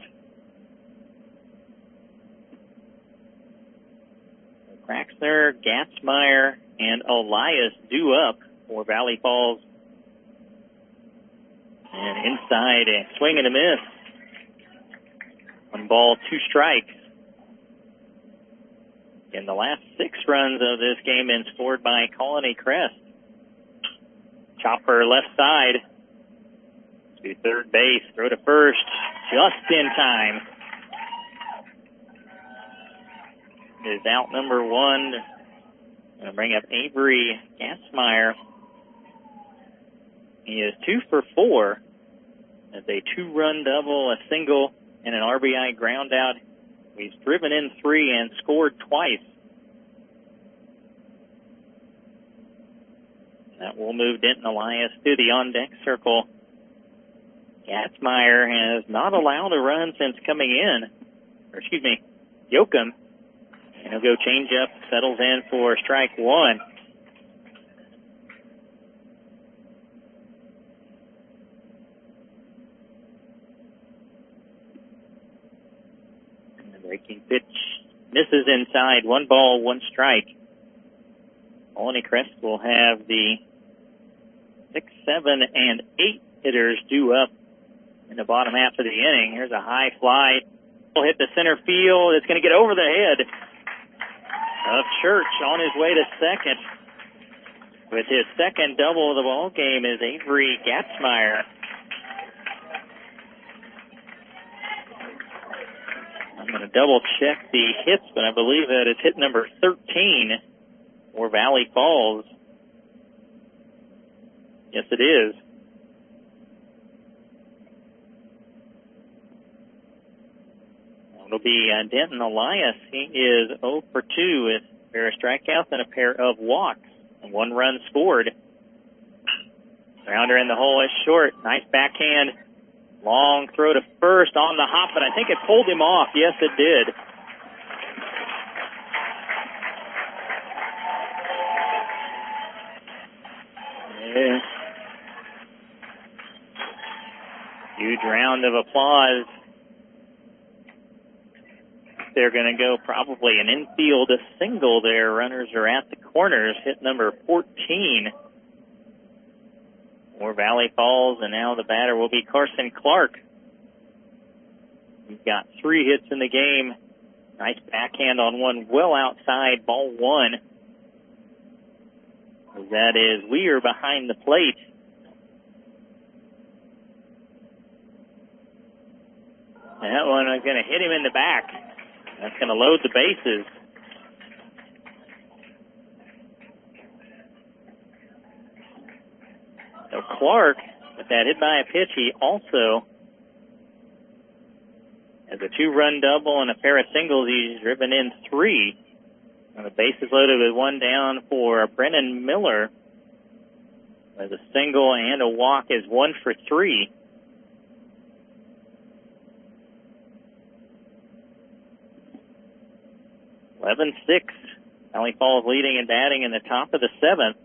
Kraxner, Gatzmeyer, and Elias due up for Valley Falls. And inside, a swing and a miss. 1 ball, 2 strikes. And the last 6 runs of this game been scored by Colony Crest. Chopper left side to third base, throw to first, just in time. Is out number 1. Going to bring up Avery Gatzmeyer. He is 2 for 4. That's a 2-run double, a single, and an RBI ground out. He's driven in 3 and scored twice. That will move Denton Elias to the on-deck circle. Gatzmeyer has not allowed a run since coming in. Yoakum. And he'll go change up, settles in for strike 1. And the breaking pitch misses inside. 1 ball, 1 strike. Colony Crest will have the 6, 7, and 8 hitters due up in the bottom half of the inning. Here's a high fly. Will hit the center field. It's going to get over the head of Church on his way to second. With his second double of the ball game is Avery Gatzmeyer. I'm going to double check the hits, but I believe that it's hit number 13 for Valley Falls. Yes, it is. It'll be Denton Elias. He is 0 for 2 with a pair of strikeouts and a pair of walks. And 1 run scored. Grounder in the hole is short. Nice backhand. Long throw to first on the hop, but I think it pulled him off. Yes, it did. Yeah. Huge round of applause. They're going to go probably an infield single there. Runners are at the corners. Hit number 14 for Valley Falls, and now the batter will be Carson Clark. He's got 3 hits in the game. Nice backhand on one, well outside, ball 1. That is Weir behind the plate. And that one is going to hit him in the back. That's going to load the bases. So Clark, with that hit by a pitch, he also has a 2-run double and a pair of singles. He's driven in 3. And the bases loaded with 1 down for Brennan Miller. with a single and a walk, is 1 for 3. Eleven 6. Valley Falls leading and batting in the top of the 7th.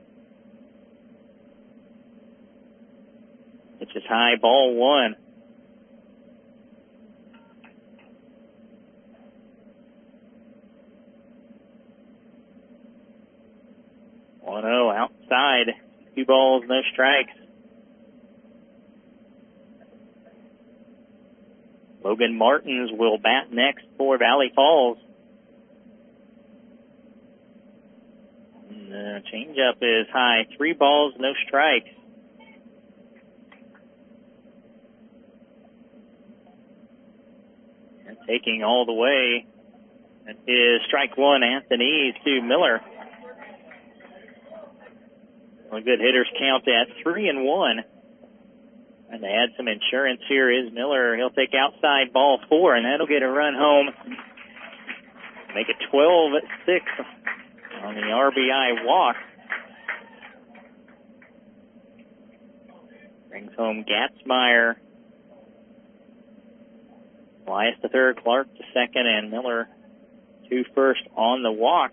Pitch is high, ball 1. Oh, outside. 2 balls, no strikes. Logan Martins will bat next for Valley Falls. And the changeup is high. 3 balls, no strikes. And taking all the way, that is strike 1, Anthony to Miller. A good hitters count at 3-1. And to add some insurance here is Miller. He'll take outside ball 4, and that'll get a run home. Make it 12-6 on the RBI walk. Brings home Gatzmeyer. Elias to third, Clark to second, and Miller to first on the walk.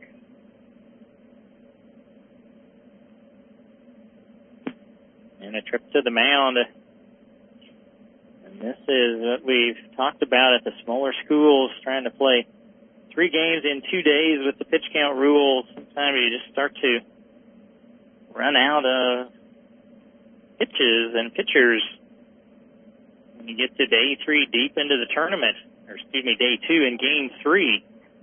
And a trip to the mound. And this is what we've talked about at the smaller schools, trying to play 3 games in 2 days with the pitch count rule. Sometimes you just start to run out of pitches and pitchers when you get to day 3 deep into the tournament. Day 2 in game 3.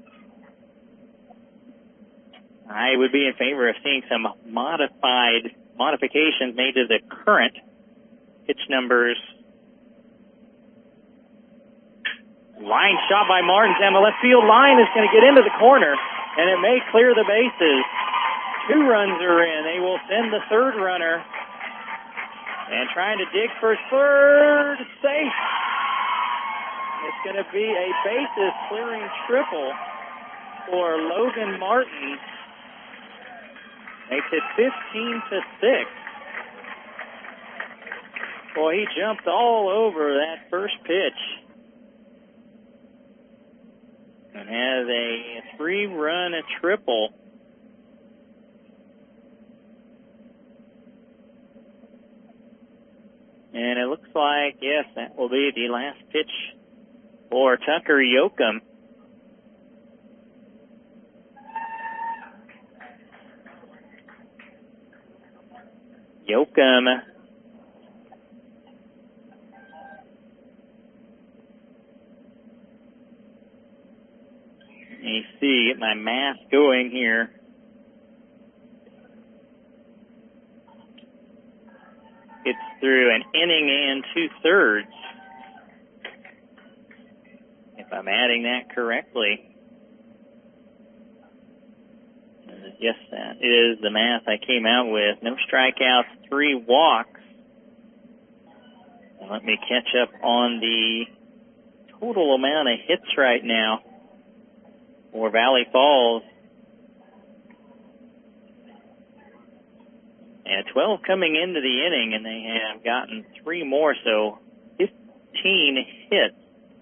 I would be in favor of seeing some modifications made to the current pitch numbers. Line shot by Martins, and the left field line is going to get into the corner, and it may clear the bases. 2 runs are in. They will send the third runner, and trying to dig for third, safe. It's going to be a bases clearing triple for Logan Martins. Makes it 15-6. Boy, he jumped all over that first pitch. And has a 3-run triple. And it looks like, yes, that will be the last pitch for Tucker Yoakum. Yoakum let me see, get my math going here. It's through an inning and 2/3. If I'm adding that correctly. Yes, that is the math I came out with. No strikeouts, 3 walks. And let me catch up on the total amount of hits right now for Valley Falls. And 12 coming into the inning, and they have gotten 3 more, so 15 hits.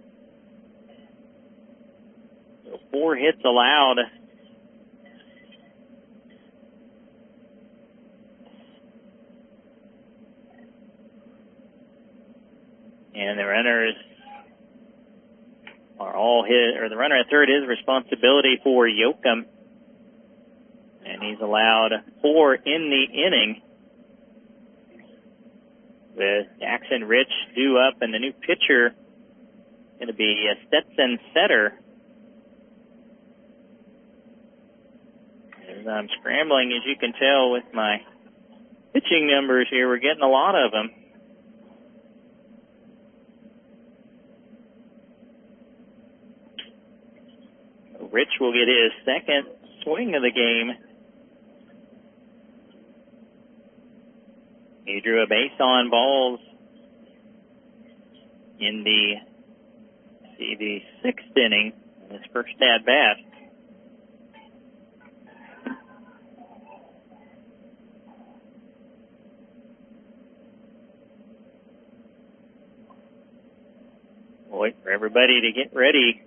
So 4 hits allowed. And the runners are all hit, or the runner at third is responsibility for Yoakum. And he's allowed 4 in the inning. With Jackson Rich due up, and the new pitcher going to be Stetson Setter. As I'm scrambling, as you can tell with my pitching numbers here, we're getting a lot of them. Rich will get his second swing of the game. He drew a base on balls in the 6th inning, his first at bat. We'll wait for everybody to get ready.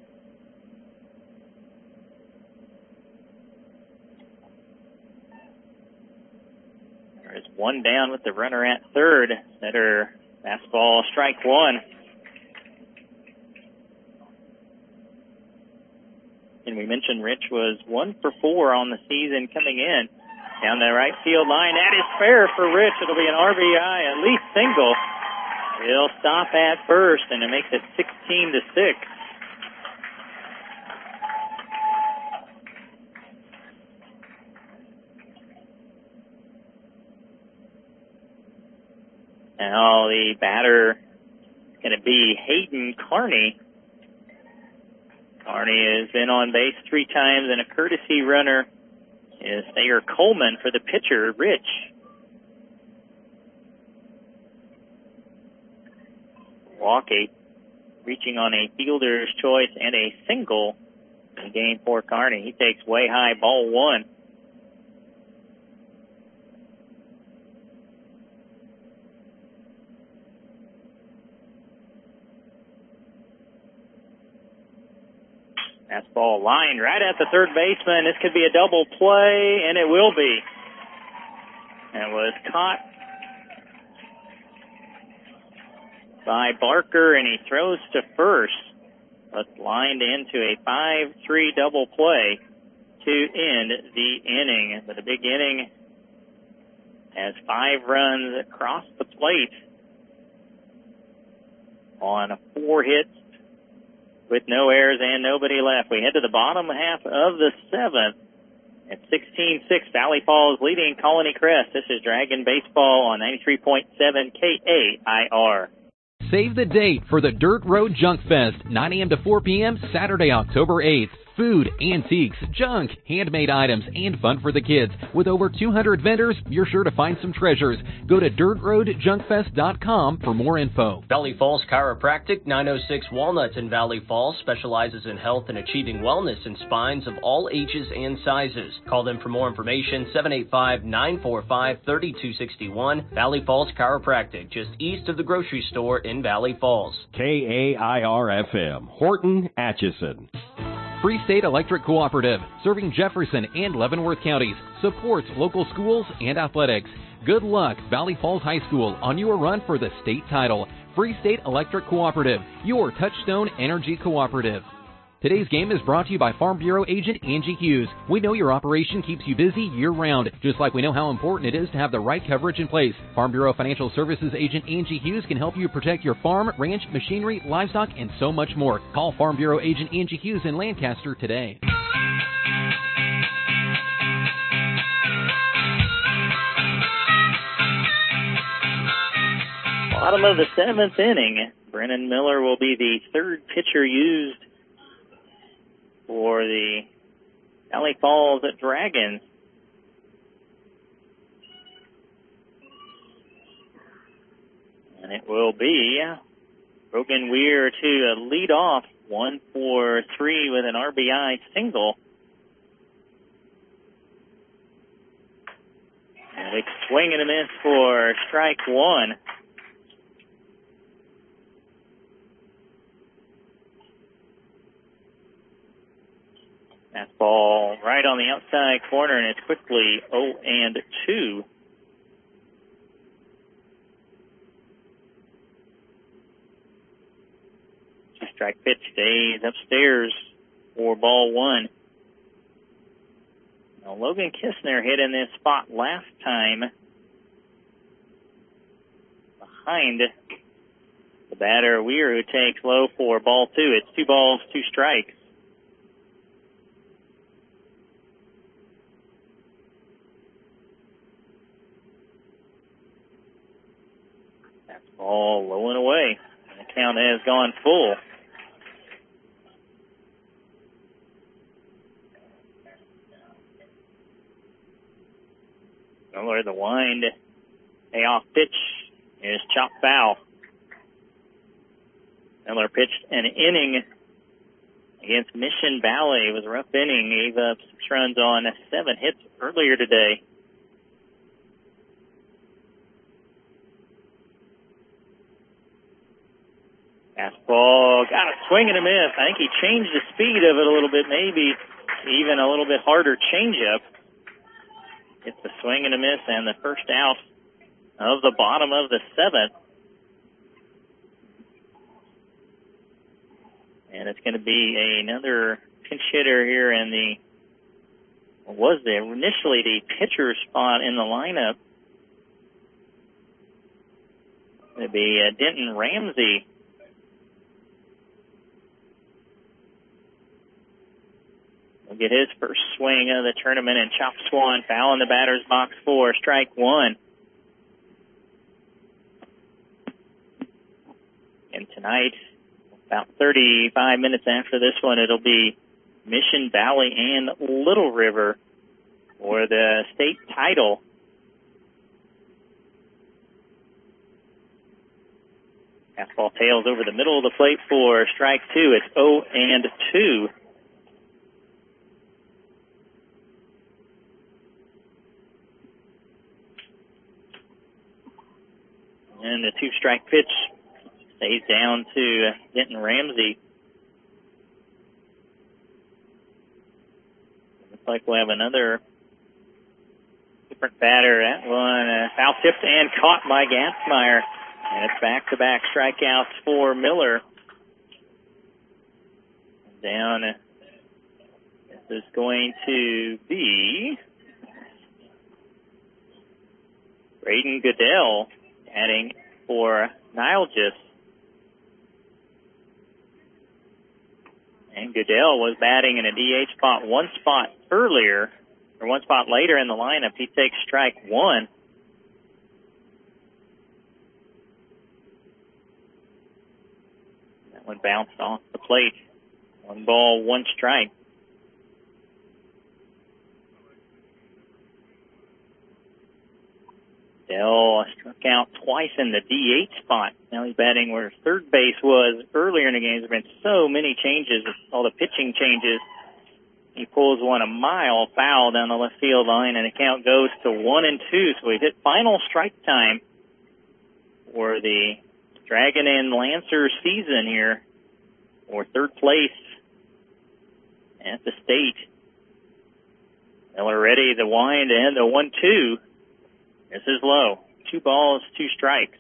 There is one down with the runner at third. Setter fastball, strike one. And we mentioned Rich was 1 for 4 on the season coming in. Down the right field line. That is fair for Rich. It'll be an RBI, at least single. He'll stop at first, and it makes it 16-6. Now the batter is going to be Hayden Carney. Carney has been on base 3 times, and a courtesy runner is Thayer Coleman for the pitcher, Rich. Walk, reaching on a fielder's choice and a single in game for Carney. He takes way high, ball 1. Fastball lined right at the third baseman. This could be a double play, and it will be. And was caught by Barker, and he throws to first. But lined into a 5-3 double play to end the inning. But a big inning has 5 runs across the plate on 4 hits, with no errors and nobody left. We head to the bottom half of the 7th. At 16-6, Valley Falls leading Colony Crest. This is Dragon Baseball on 93.7 KAIR. Save the date for the Dirt Road Junk Fest, 9 a.m. to 4 p.m., Saturday, October 8th. Food, antiques, junk, handmade items, and fun for the kids. With over 200 vendors, you're sure to find some treasures. Go to dirtroadjunkfest.com for more info. Valley Falls Chiropractic, 906 Walnut in Valley Falls, specializes in health and achieving wellness in spines of all ages and sizes. Call them for more information, 785-945-3261. Valley Falls Chiropractic, just east of the grocery store in Valley Falls. KAIR-FM, Horton, Atchison. Free State Electric Cooperative, serving Jefferson and Leavenworth counties, supports local schools and athletics. Good luck, Valley Falls High School, on your run for the state title. Free State Electric Cooperative, your Touchstone Energy Cooperative. Today's game is brought to you by Farm Bureau agent Angie Hughes. We know your operation keeps you busy year-round, just like we know how important it is to have the right coverage in place. Farm Bureau Financial Services agent Angie Hughes can help you protect your farm, ranch, machinery, livestock, and so much more. Call Farm Bureau agent Angie Hughes in Lancaster today. Bottom of the 7th inning. Brennan Miller will be the third pitcher used for the Valley Falls Dragons. And it will be Brogan Weir to lead off, 1 for 3 with an RBI single. And a big swing and a miss for strike 1. Fastball right on the outside corner, and it's quickly 0-2. Strike pitch stays upstairs for ball 1. Now, Logan Kistner hit in this spot last time behind the batter Weir, who takes low for ball 2. It's 2 balls, 2 strikes. All low and away. The count has gone full. Miller, the wind, payoff pitch is chopped foul. Miller pitched an inning against Mission Valley. It was a rough inning. Gave up 6 runs on 7 hits earlier today. Fastball got a swing and a miss. I think he changed the speed of it a little bit, maybe even a little bit harder changeup. It's a swing and a miss, and the first out of the bottom of the 7th. And it's going to be another pinch hitter here in initially the pitcher spot in the lineup. It'll be Denton Ramsey. Will get his first swing of the tournament and chops one, foul in the batter's box for strike 1. And tonight, about 35 minutes after this one, it'll be Mission Valley and Little River for the state title. Fastball tails over the middle of the plate for strike 2. It's 0-2. And the 2-strike pitch stays down to Denton Ramsey. Looks like we'll have another different batter. That one foul tipped and caught by Gansmeyer. And it's back-to-back strikeouts for Miller. Down. This is going to be Braden Goodell batting for Nilgis. And Goodell was batting in a DH spot one spot later in the lineup. He takes strike 1. That one bounced off the plate. 1 ball, 1 strike. Dell struck out twice in the DH spot. Now he's batting where third base was earlier in the game. There's been so many changes with all the pitching changes. He pulls one a mile foul down the left field line, and the count goes to 1-2. So we've hit final strike time for the Dragon and Lancer season here for third place at the state. Miller ready, the wind, and the 1-2. This is low. 2 balls, 2 strikes.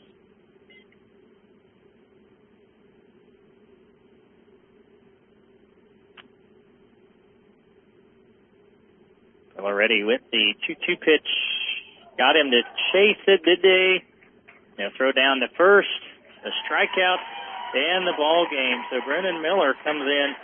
Miller ready with the 2-2 pitch. Got him to chase it, did they? Now throw down to first. The strikeout and the ball game. So Brennan Miller comes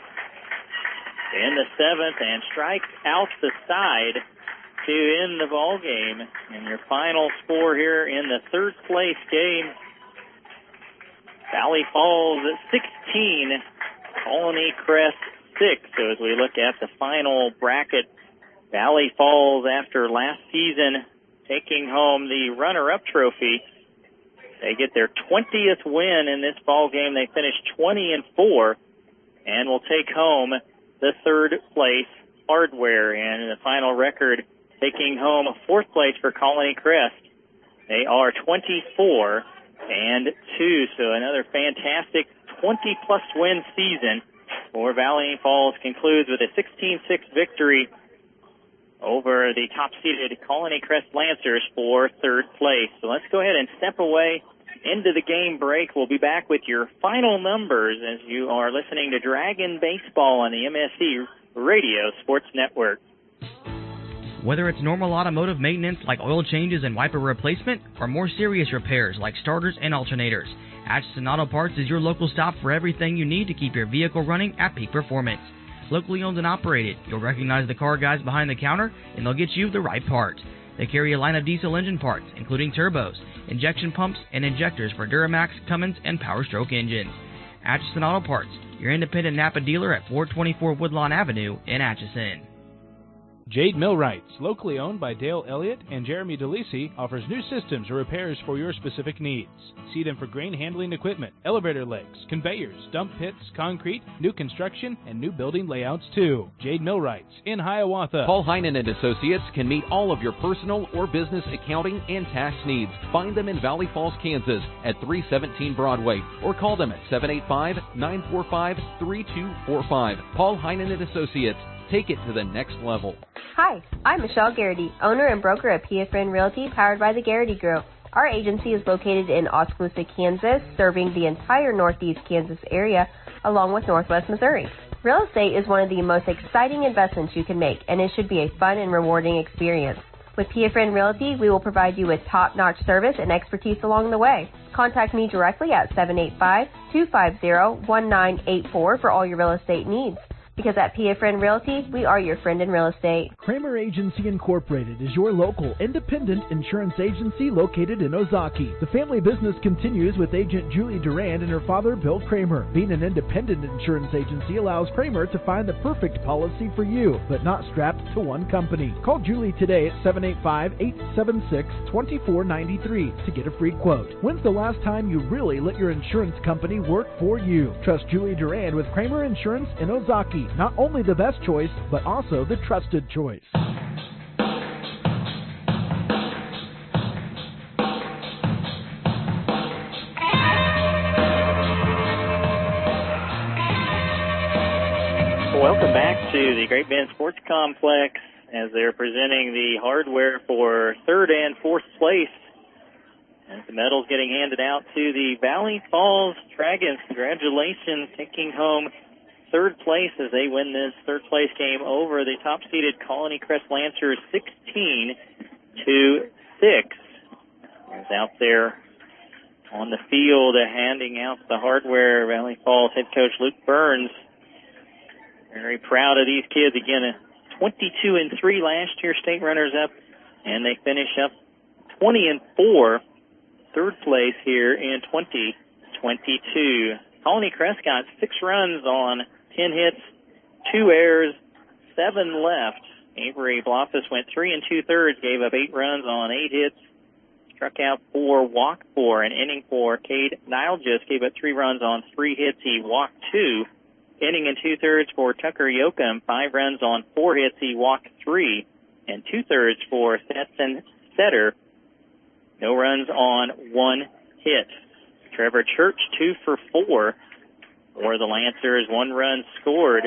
in the 7th and strikes out the side to end the ball game. And your final score here in the third place game, Valley Falls 16, Colony Crest 6. So as we look at the final bracket, Valley Falls, after last season taking home the runner-up trophy, they get their 20th win in this ball game. They finished 20-4 and will take home the third place hardware. And in the final record, taking home 4th place for Colony Crest. They are 24-2. So another fantastic 20-plus win season for Valley Falls concludes with a 16-6 victory over the top-seeded Colony Crest Lancers for third place. So let's go ahead and step away into the game break. We'll be back with your final numbers as you are listening to Dragon Baseball on the MSC Radio Sports Network. Whether it's normal automotive maintenance like oil changes and wiper replacement, or more serious repairs like starters and alternators, Atchison Auto Parts is your local stop for everything you need to keep your vehicle running at peak performance. Locally owned and operated, you'll recognize the car guys behind the counter, and they'll get you the right part. They carry a line of diesel engine parts, including turbos, injection pumps, and injectors for Duramax, Cummins, and Power Stroke engines. Atchison Auto Parts, your independent Napa dealer at 424 Woodlawn Avenue in Atchison. Jade Millwrights, locally owned by Dale Elliott and Jeremy DeLisi, offers new systems or repairs for your specific needs. See them for grain handling equipment, elevator legs, conveyors, dump pits, concrete, new construction, and new building layouts too. Jade Millwrights in Hiawatha. Paul Heinen and Associates can meet all of your personal or business accounting and tax needs. Find them in Valley Falls, Kansas at 317 Broadway or call them at 785-945-3245. Paul Heinen and Associates. Take it to the next level. Hi, I'm Michelle Garrity, owner and broker at P.F. Friend Realty, powered by the Garrity Group. Our agency is located in Oskaloosa, Kansas, serving the entire northeast Kansas area, along with northwest Missouri. Real estate is one of the most exciting investments you can make, and it should be a fun and rewarding experience. With P.F. Friend Realty, we will provide you with top-notch service and expertise along the way. Contact me directly at 785-250-1984 for all your real estate needs. Because at P.F. Friend Realty, we are your friend in real estate. Kramer Agency Incorporated is your local independent insurance agency located in Ozaki. The family business continues with agent Julie Durand and her father, Bill Kramer. Being an independent insurance agency allows Kramer to find the perfect policy for you, but not strapped to one company. Call Julie today at 785-876-2493 to get a free quote. When's the last time you really let your insurance company work for you? Trust Julie Durand with Kramer Insurance in Ozaki. Not only the best choice, but also the trusted choice. Welcome back to the Great Bend Sports Complex as they're presenting the hardware for third and fourth place. As the medals getting handed out to the Valley Falls Dragons. Congratulations, taking home third place as they win this third place game over the top-seeded Colony Crest Lancers 16-6. Is out there on the field handing out the hardware. Valley Falls head coach Luke Burns. Very proud of these kids. Again, 22-3 last year, state runners-up, and they finish up 20-4, third place here in 2022. Colony Crest got 6 runs on 10 hits, 2 errors, 7 left. Avery Blofus went 3 2/3, gave up 8 runs on 8 hits, struck out 4, walked 4. An inning for Cade Nilegis, gave up 3 runs on 3 hits. He walked 2. Inning and 2/3 for Tucker Yoakum, 5 runs on 4 hits. He walked 3. And 2/3 for Stetson Setter, no runs on 1 hit. Trevor Church, 2 for 4. For the Lancers, 1 run scored.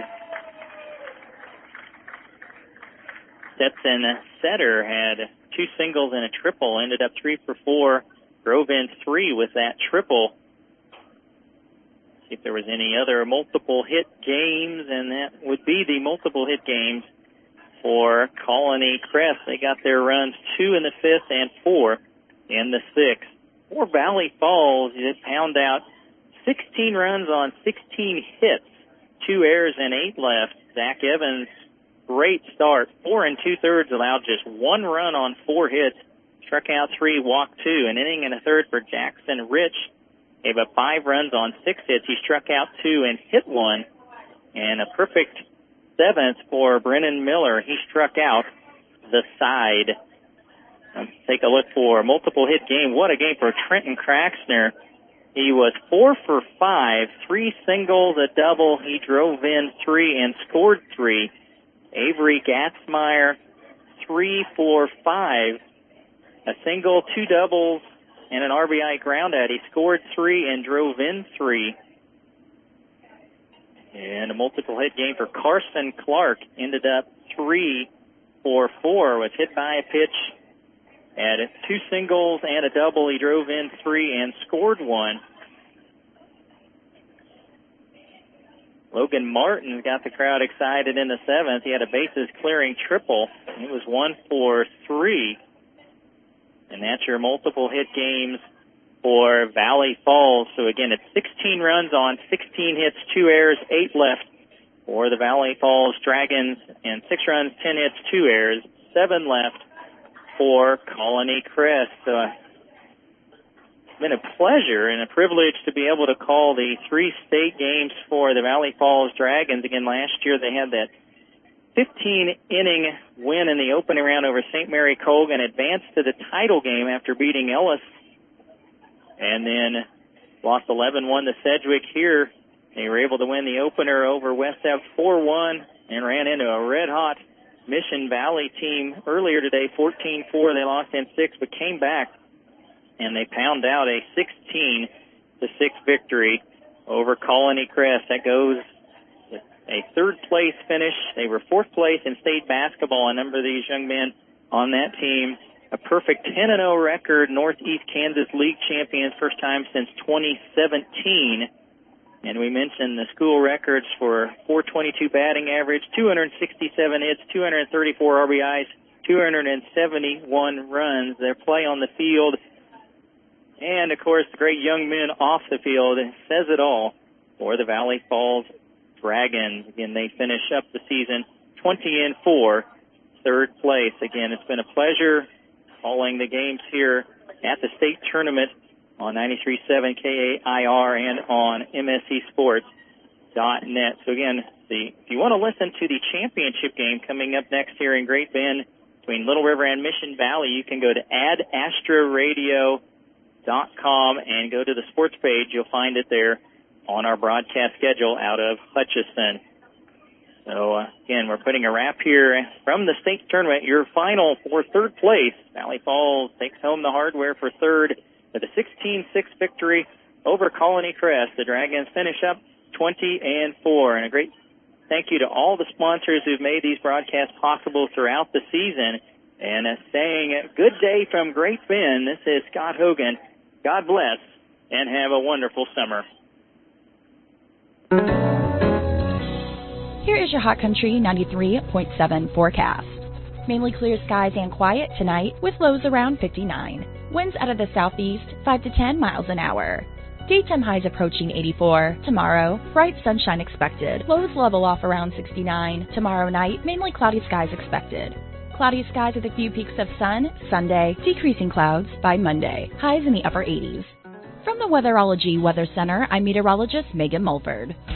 Stetson Setter had 2 singles and a triple, ended up 3 for 4, drove in 3 with that triple. See if there was any other multiple hit games, and that would be the multiple hit games for Colony Crest. They got their runs 2 in the 5th and 4 in the 6th. For Valley Falls, they pound out 16 runs on 16 hits, 2 errors and 8 left. Zach Evans, great start. 4 2/3, allowed just 1 run on 4 hits, struck out 3, walked 2. An inning and a third for Jackson Rich, gave up 5 runs on 6 hits. He struck out 2 and hit 1. And a perfect 7th for Brennan Miller. He struck out the side. Let's take a look for a multiple hit game. What a game for Trenton Kraxner. He was 4 for 5, 3 singles, a double. He drove in 3 and scored 3. Avery Gatzmeyer, 3 for 5, a single, 2 doubles, and an RBI ground out. He scored 3 and drove in 3. And a multiple hit game for Carson Clark, ended up 3 for 4, was hit by a pitch. Had 2 singles and a double. He drove in 3 and scored 1. Logan Martin got the crowd excited in the 7th. He had a bases clearing triple. He was 1 for 3. And that's your multiple hit games for Valley Falls. So again, it's 16 runs on 16 hits, 2 errors, 8 left for the Valley Falls Dragons, and 6 runs, 10 hits, 2 errors, 7 left for Colony Crest. So it's been a pleasure and a privilege to be able to call the 3 state games for the Valley Falls Dragons. Again, last year they had that 15-inning win in the opening round over St. Mary Colgan, advanced to the title game after beating Ellis, and then lost 11-1 to Sedgwick here. They were able to win the opener over West Ave 4-1 and ran into a red-hot Mission Valley team earlier today, 14-4. They lost in 6, but came back, and they pound out a 16-6 victory over Colony Crest. That goes a third-place finish. They were fourth place in state basketball, a number of these young men on that team. A perfect 10-0 record, Northeast Kansas League champions, first time since 2017. And we mentioned the school records for 422 batting average, 267 hits, 234 RBIs, 271 runs. Their play on the field, and, of course, the great young men off the field, says it all for the Valley Falls Dragons. Again, they finish up the season 20-4, third place. Again, it's been a pleasure following the games here at the state tournament on 93.7 KAIR and on MSCSports.net. So, again, if you want to listen to the championship game coming up next here in Great Bend between Little River and Mission Valley, you can go to adastraradio.com and go to the sports page. You'll find it there on our broadcast schedule out of Hutchinson. So, again, we're putting a wrap here from the state tournament. Your final for third place, Valley Falls takes home the hardware for third with a 16-6 victory over Colony Crest. The Dragons finish up 20-4. And a great thank you to all the sponsors who've made these broadcasts possible throughout the season. And saying good day from Great Bend, this is Scott Hogan. God bless, and have a wonderful summer. Here is your Hot Country 93.7 forecast. Mainly clear skies and quiet tonight with lows around 59. Winds out of the southeast 5 to 10 miles an hour. Daytime highs approaching 84. Tomorrow, bright sunshine expected. Lows level off around 69. Tomorrow night, mainly cloudy skies expected. Cloudy skies with a few peaks of sun Sunday, decreasing clouds by Monday. Highs in the upper 80s. From the Weatherology Weather Center, I'm meteorologist Megan Mulford.